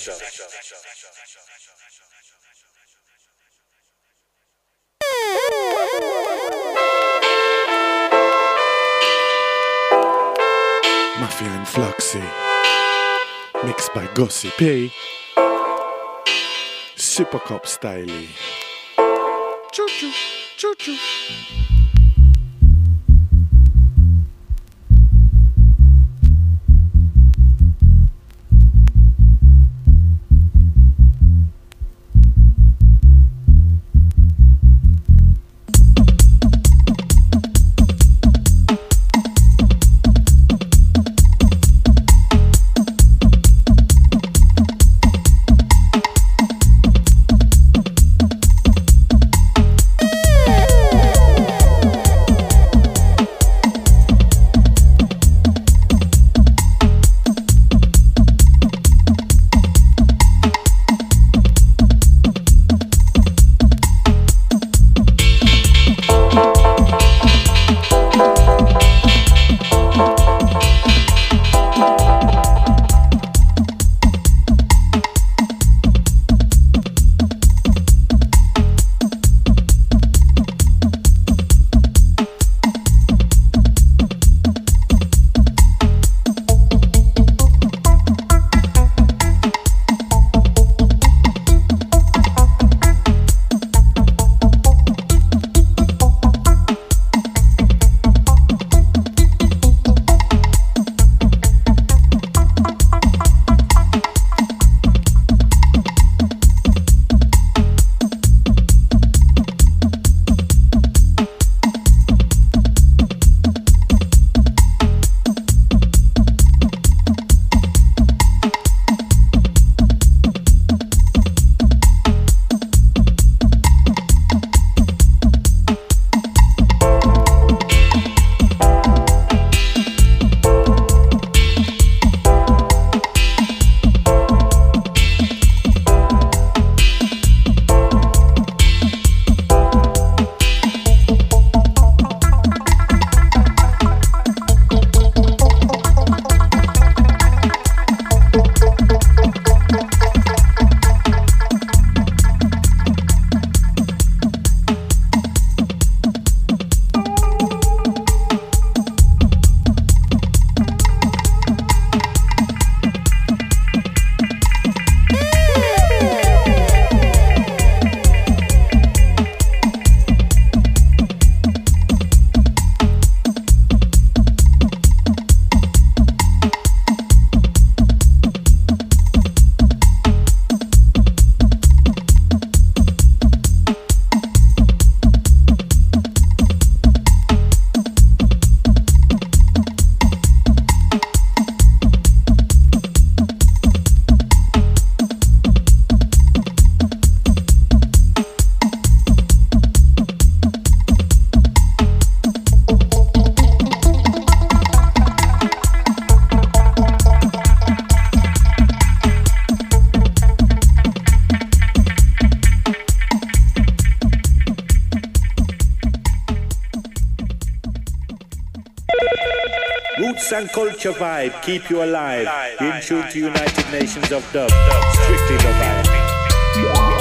Mafia and Floxy, mixed by Gussie P. Super Cup style. Choo choo, choo choo. Roots and culture vibe, keep you alive. In tune to United Nations of Dub. Strictly the vibe.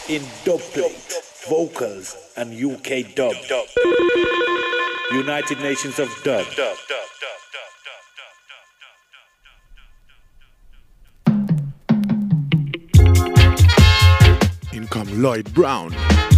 in dub plate, vocals and U K dub. United Nations of Dub. In come Lloyd Brown.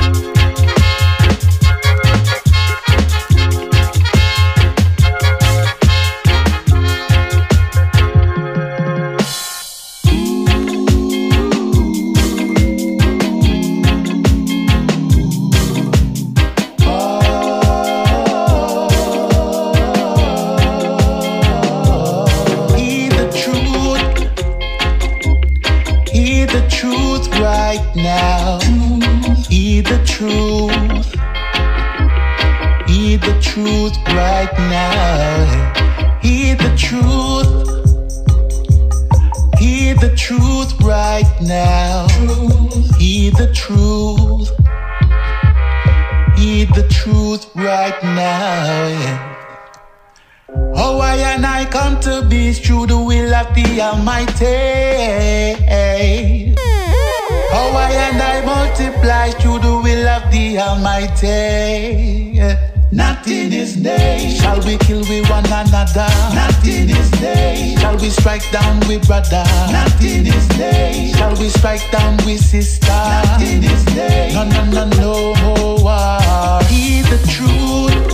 Now, hear the truth, hear the truth right now, hear the truth, hear the truth right now, hear the truth, hear the truth right now. Yeah. Oh, I and I come to be through the will of the Almighty. Oh, I and I multiply through the will of the Almighty. Not in His name shall we kill we one another. Not in His name shall we strike down we brother. Not in His name shall we strike down we sister. Not in His name. No, no, no, no more. Hear the truth.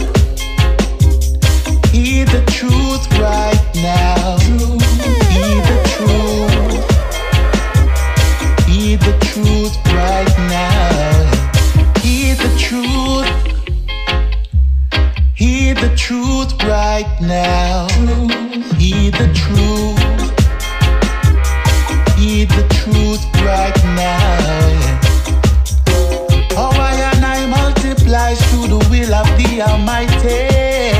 Hear the truth right now. Hear the truth. Hear the truth right now. Hear the truth. Hear the truth right now. Hear the truth. Hear the truth right now. Oh, I and I multiply through the will of the Almighty.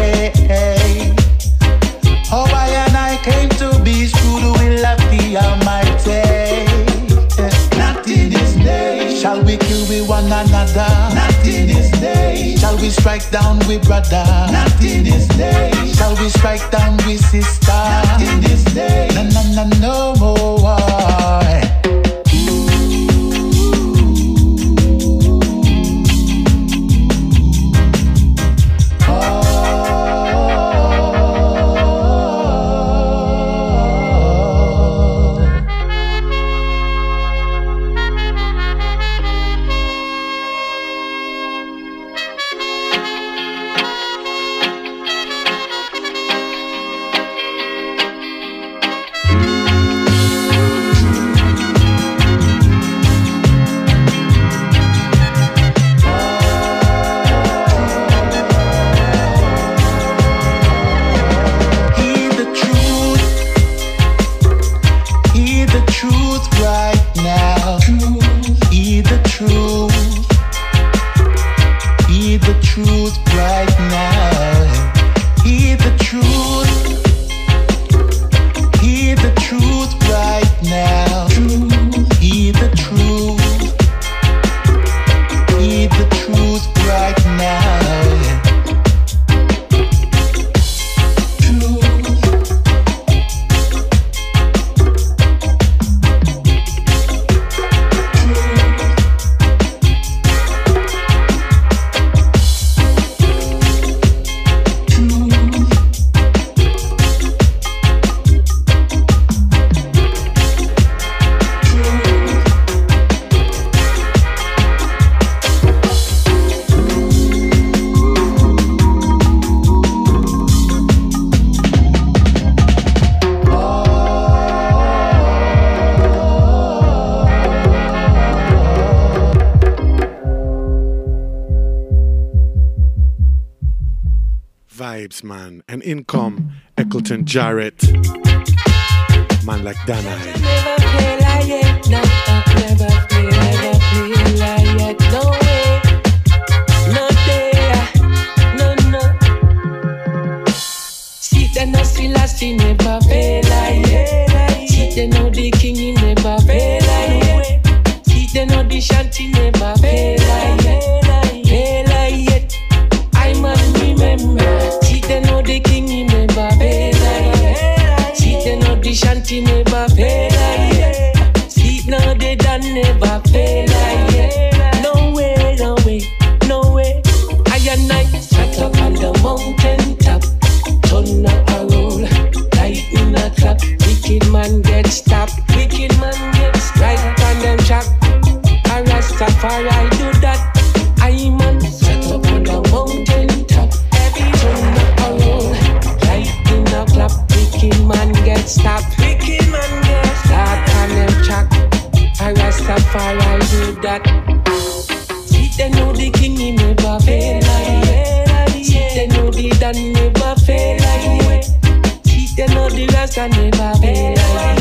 Oh, I and I came to be through the will of the Almighty. Not in His name shall we kill we one another. Not in His name shall we strike down we brother. Not in His name shall we strike down we sister. Not in His name. No, no, no, no more. Man, and in come Eccleton Jarrett, man like Danai. Never feel like it, no, never feel, never feel like it, no way, no there, no, no. See the no see last, he never feel like it. See the no the king, he never feel like it. See the no the shanty, never feel like it, feel like it. I must remember. They know the king, he never pay like. See, they know the shanty never pay like. See, now they done never pay like. I do that. I'm on set up on the mountain top. Every turn up a roll, light in a clap. Wicked man get stopped. Wicked man get stopped. Dark on them track. I Rastafari do that. See they know the king he never fail. See they know the Dan never fail. See they know the Rasta never fail.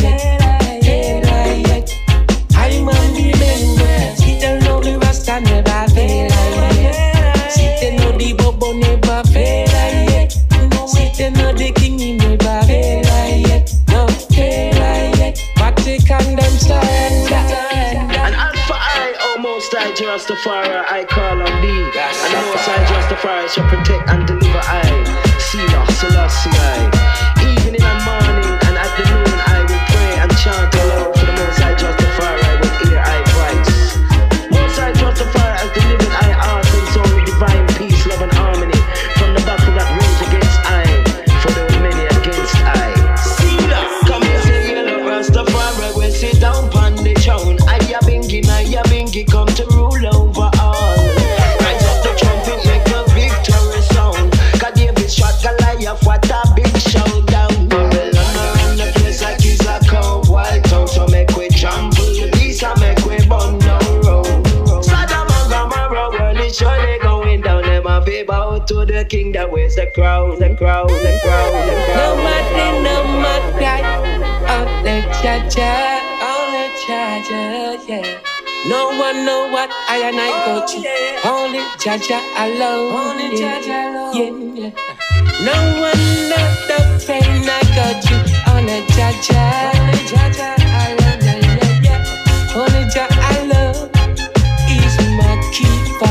I'm on the bend. See they know the Rasta never fail. See they know the Bobo never fail. See they know the king he never fail. No fail. Vatican them surrender. And Alpha I, almost I Rastafari, I call on thee. And the most I Rastafari shall protect and deliver I. Selah, Selassie I. Even in the morning and at the noon I will pray and chant aloud for the most I Rastafari with ear I voice. Most I Rastafari as the living I art and soul with divine peace, love and harmony. From the battle that rose against I, for there were many against I. Selah, come here say yellow Rastafari, we sit down on the throne. I have been I have been come to rule over all. Rise up the trumpet, make the victory sound. Cause David shot Goliath, what a big showdown. Babylon around the place like it's a cold wild town. So make we trample the beast and make we burn down road. Sodom and Gomorrah, world is surely going down. Them a be bow to the king that wears the crown, the crown, the crown, the crown. No matter, no matter, all the cha-cha, all the cha-cha, yeah. No one know what I and I go through. Only Jaja alone. Only Jaja alone. Yeah, yeah. No one know the pain I go through. Only Jaja. Only Jaja alone. Yeah, yeah, yeah. Only Jaja alone is my keeper.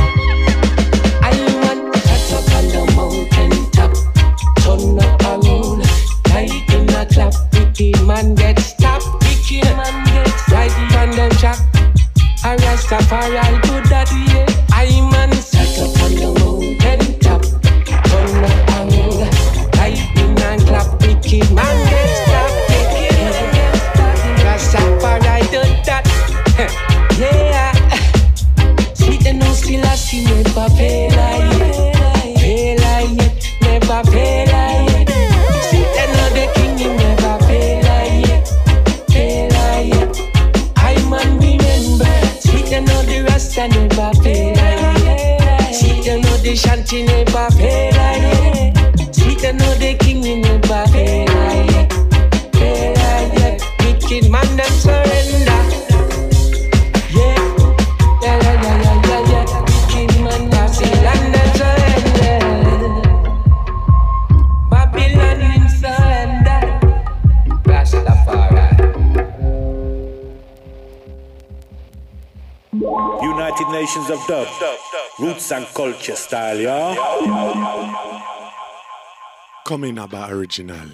I want shut up on the mountain top. Turn up around. Light in a clap. Wicked man get stopped. Wicked man get right on the track. I Rastafari do that, yeah. I'm on set up on the mountain top. Turn up around, lightning and clap. Wicked man get stopped, yeah. Rastafari do that, yeah. See the no still I see never fail, yeah. Fail, yeah. Never fail, yeah. See the no the king he never fail, yeah. Fail, yeah. I'm on remember. You know the Rasta never fail. See you know the Shanti never fail. See you know the King he never fail. Fail, wicked man them surrender. Yeah, yeah, yeah, yeah, yeah, yeah. Wicked man them surrender. Babylon in surrender. Rastafari. United Nations of Dub, roots and culture style, yeah? Coming up original.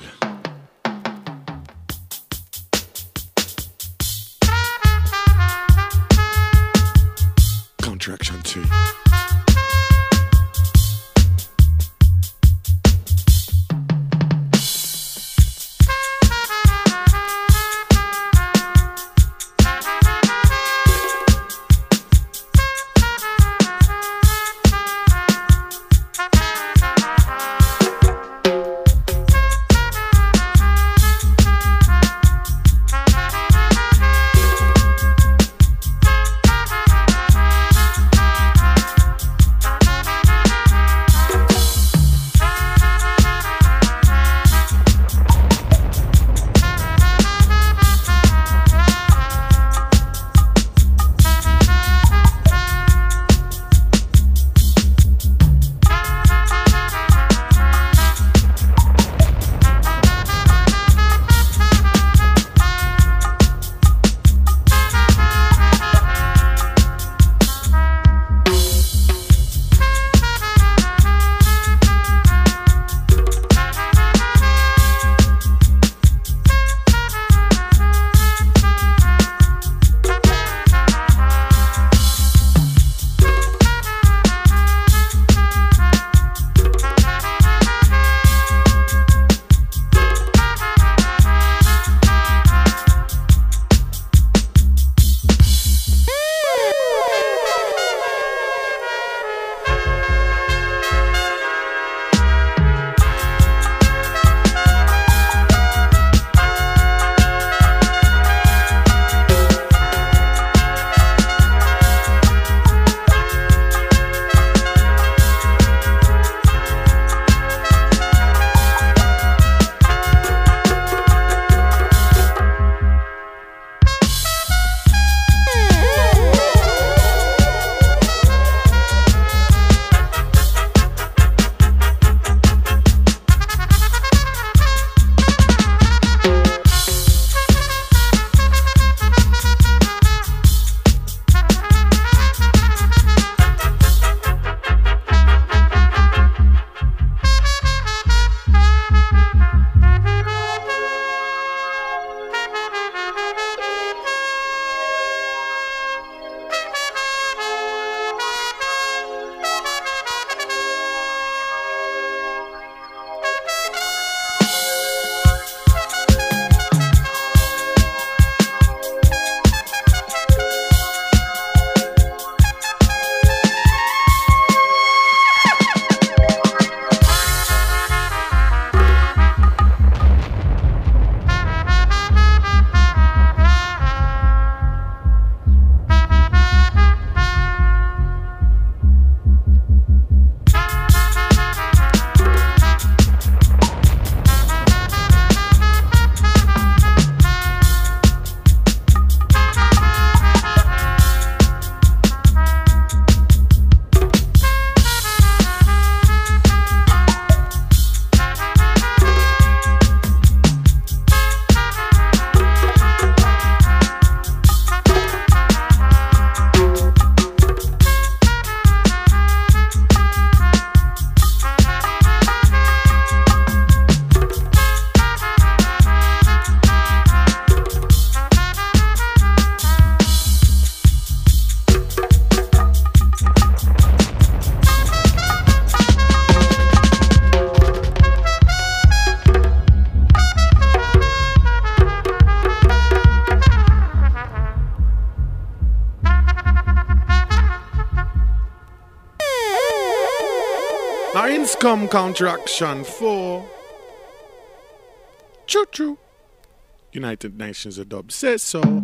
Contraction two. Ainscom counteraction for Choo Choo. United Nations of Dub says so.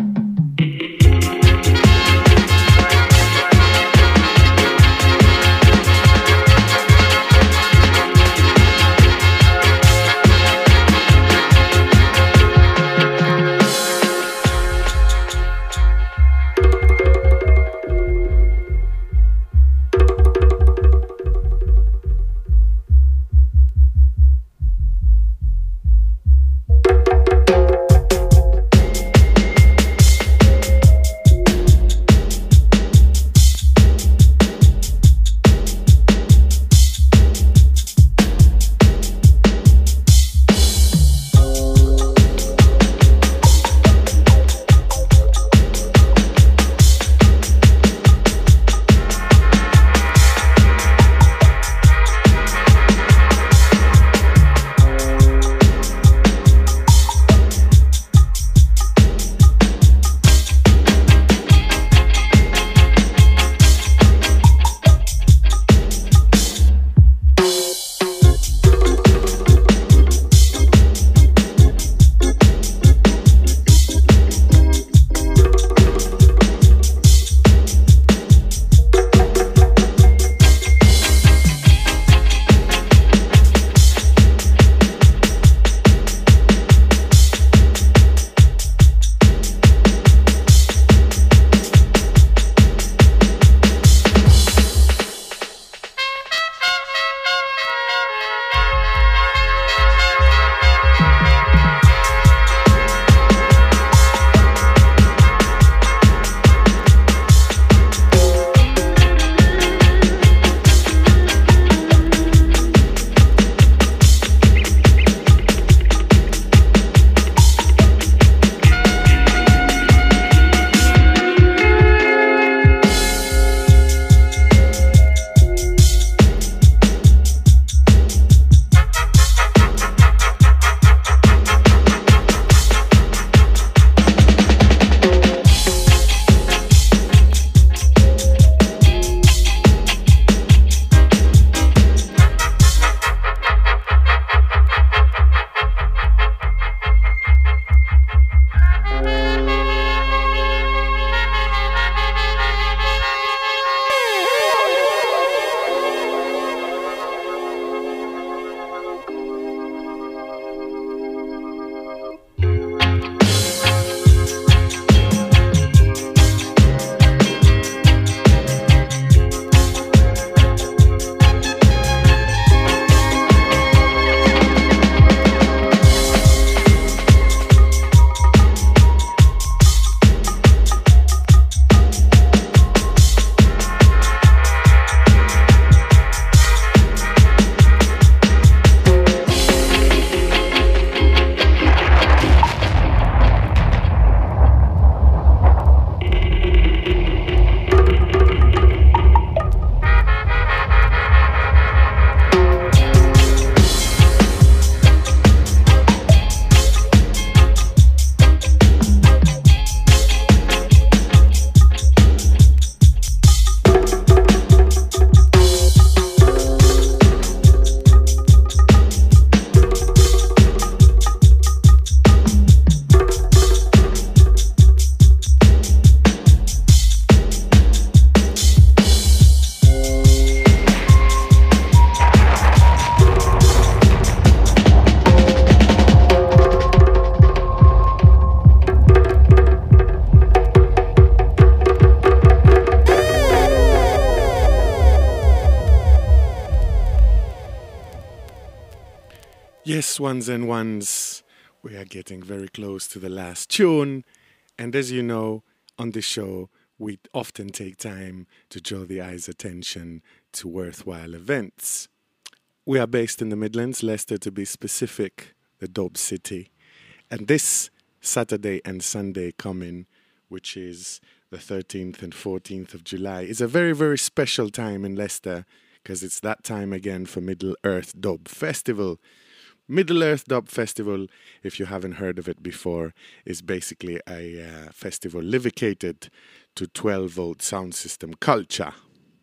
Yes, ones and ones, we are getting very close to the last tune. And as you know, on this show, we often take time to draw the eye's attention to worthwhile events. We are based in the Midlands, Leicester to be specific, the Dub City. And this Saturday and Sunday coming, which is the thirteenth and fourteenth of July, is a very, very special time in Leicester because it's that time again for Middle Earth Dub Festival. Middle Earth Dub Festival, if you haven't heard of it before, is basically a uh, festival dedicated to twelve volt sound system culture.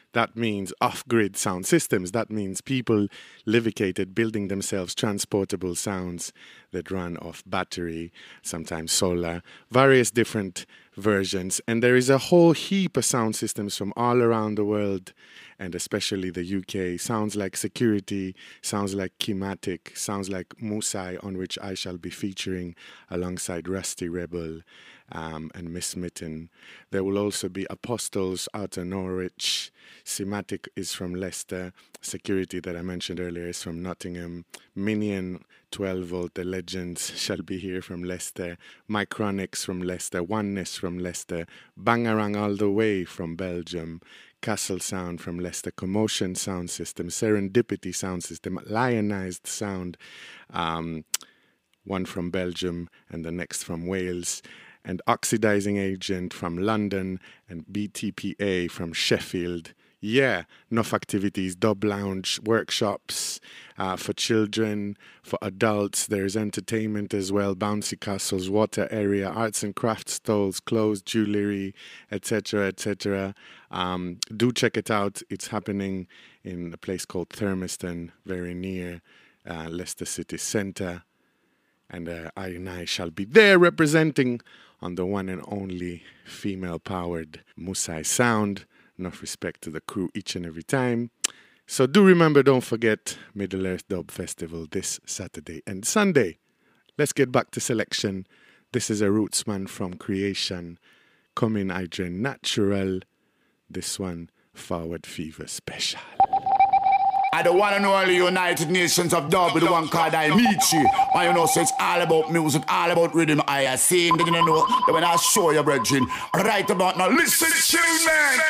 That means off-grid sound systems. That means people livicated building themselves transportable sounds that run off battery, sometimes solar, various different versions. And there is a whole heap of sound systems from all around the world, and especially the U K. Sounds like Security, sounds like Kimatic, sounds like Musai, on which I shall be featuring alongside Rusty Rebel um, and Miss Mitten. There will also be Apostles out of Norwich. Simatic is from Leicester. Security that I mentioned earlier is from Nottingham. Minion twelve volt, the legends, shall be here from Leicester. Micronics from Leicester. Oneness from Leicester. Bangarang all the way from Belgium. Castle Sound from Leicester. Commotion Sound System. Serendipity Sound System. Lionized Sound. Um, one from Belgium and the next from Wales. And Oxidizing Agent from London. And B T P A from Sheffield. Yeah, enough activities, dub lounge, workshops uh, for children, for adults. There's entertainment as well, bouncy castles, water area, arts and crafts stalls, clothes, jewelry, et cetera, et cetera. Um, do check it out. It's happening in a place called Thermiston, very near uh, Leicester City Centre. And uh, I and I shall be there representing on the one and only female-powered Musai Sound. Enough respect to the crew each and every time. So do remember, don't forget Middle Earth Dub Festival this Saturday and Sunday. Let's get back to selection. This is a Rootsman from Creation. Coming Hydrogen Natural. This one, Forward Fever Special. I don't want to know only United Nations of Dub with the one called I Meet You. And you know, so it's all about music, all about rhythm. I have seen, you know, that when I show you, brethren, right about now, listen to you, man.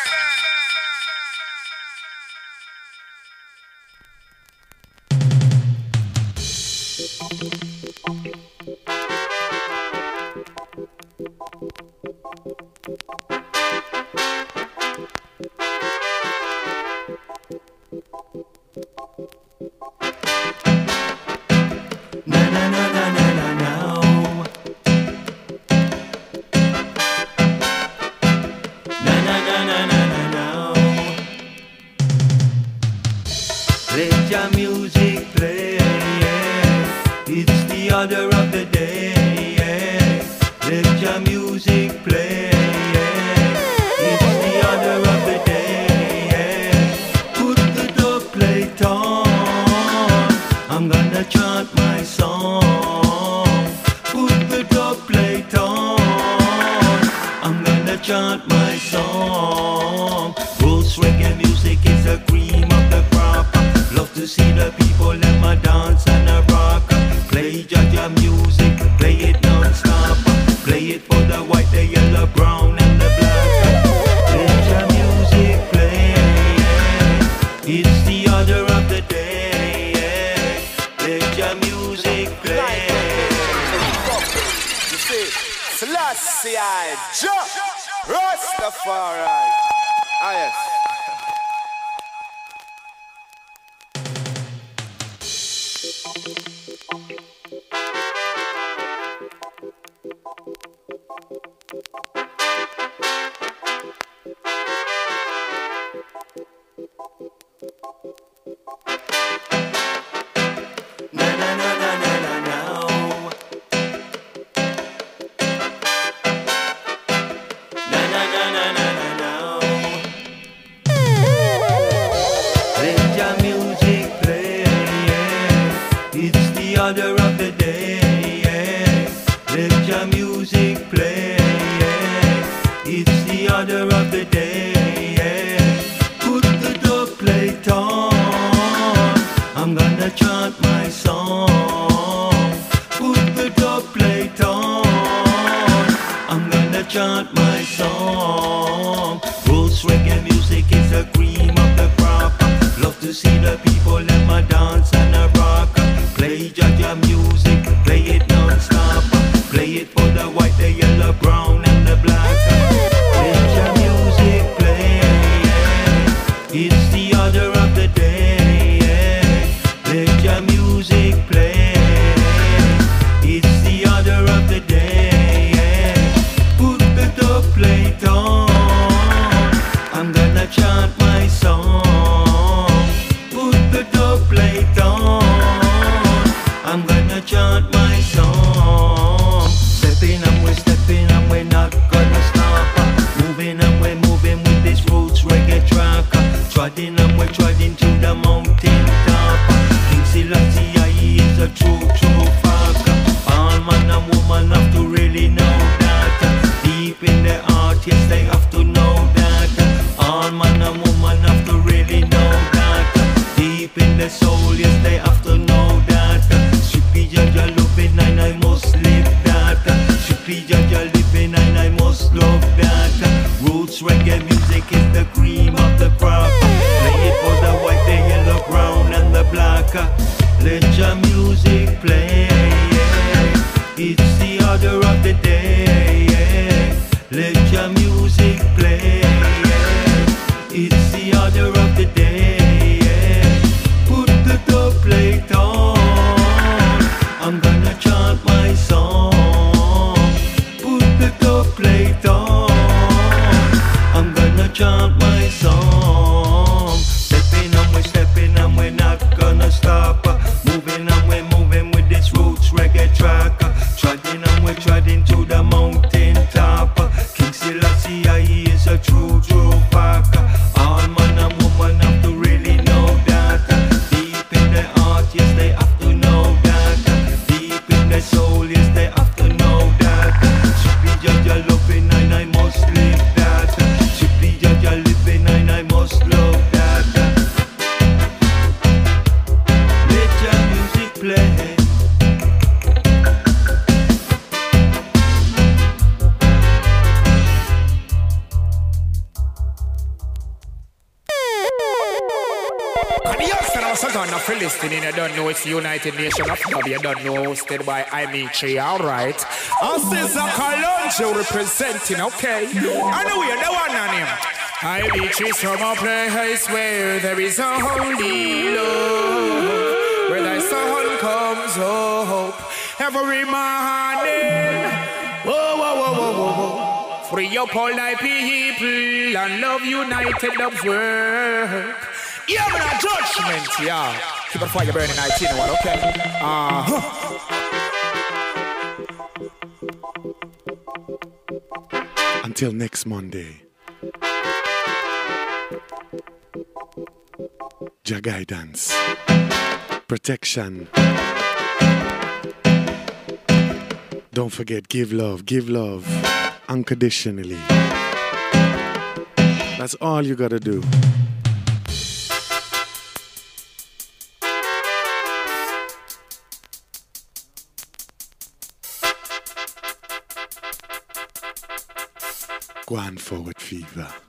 Let your music play, yeah. It's the order of the day, yeah. Let your music play, yeah. It's the order of the day, yeah. Put the dub plate on, I'm gonna chant my song. Put the dub plate on, I'm gonna chant my song. Roots reggae music is a cream of the crop. Love to see the people let my dance and a rock. Play Jaja music, play it non-stop. Play it for the white, the yellow, brown and the black. Let your music play, yeah. It's the order of the day, yeah. Let your music play. You see, Selassie I jump, Rastafari. Ah yes. Order of the day, yeah. Let your music play, yeah. It's the order of the day, yeah. Put the dub plate on, I'm gonna chant my song. Put the dub plate on, I'm gonna chant my song. Roots reggae music is a cream of the crop. Love to see the people let my dance and a rock. Play Jaja music, play it non-stop. Play it for the white, the yellow, brown and the black. Let your music play, yeah. It's the order of the day, yeah. Let your music play. It's the order of the day, yeah. Put the dub plate on, I'm gonna chant my chant my song. Stepping and we're stepping and we're not gonna stop. Moving and we're moving with this roots reggae track. Treading and we're treading to the mountain top. King Selassie, he is a true, true fact. All man and woman have to really know that. Deep in their heart, yes, they have to know that. Deep in their soul, yes, they have to know that. Should be just your loving and I must live that. Should be just your living and I must love that. Let your music play. Listening, you don't know it's United Nation of Dub, you don't know, hosted by Imichi, alright. And Sister Kalonji representing, okay. I know you're the one on him. Imichi's from a place where there is a holy love, where thy sun comes hope every morning. Whoa, whoa, whoa, whoa, whoa, whoa. Free up all thy people and love United Dub's work. Yeah, man, a judgment, yeah. Keep the fire burning, nineteen, what, okay? Uh-huh. Until next Monday. Jah guidance. Protection. Don't forget, give love, give love. Unconditionally. That's all you gotta do. Go on forward, fever.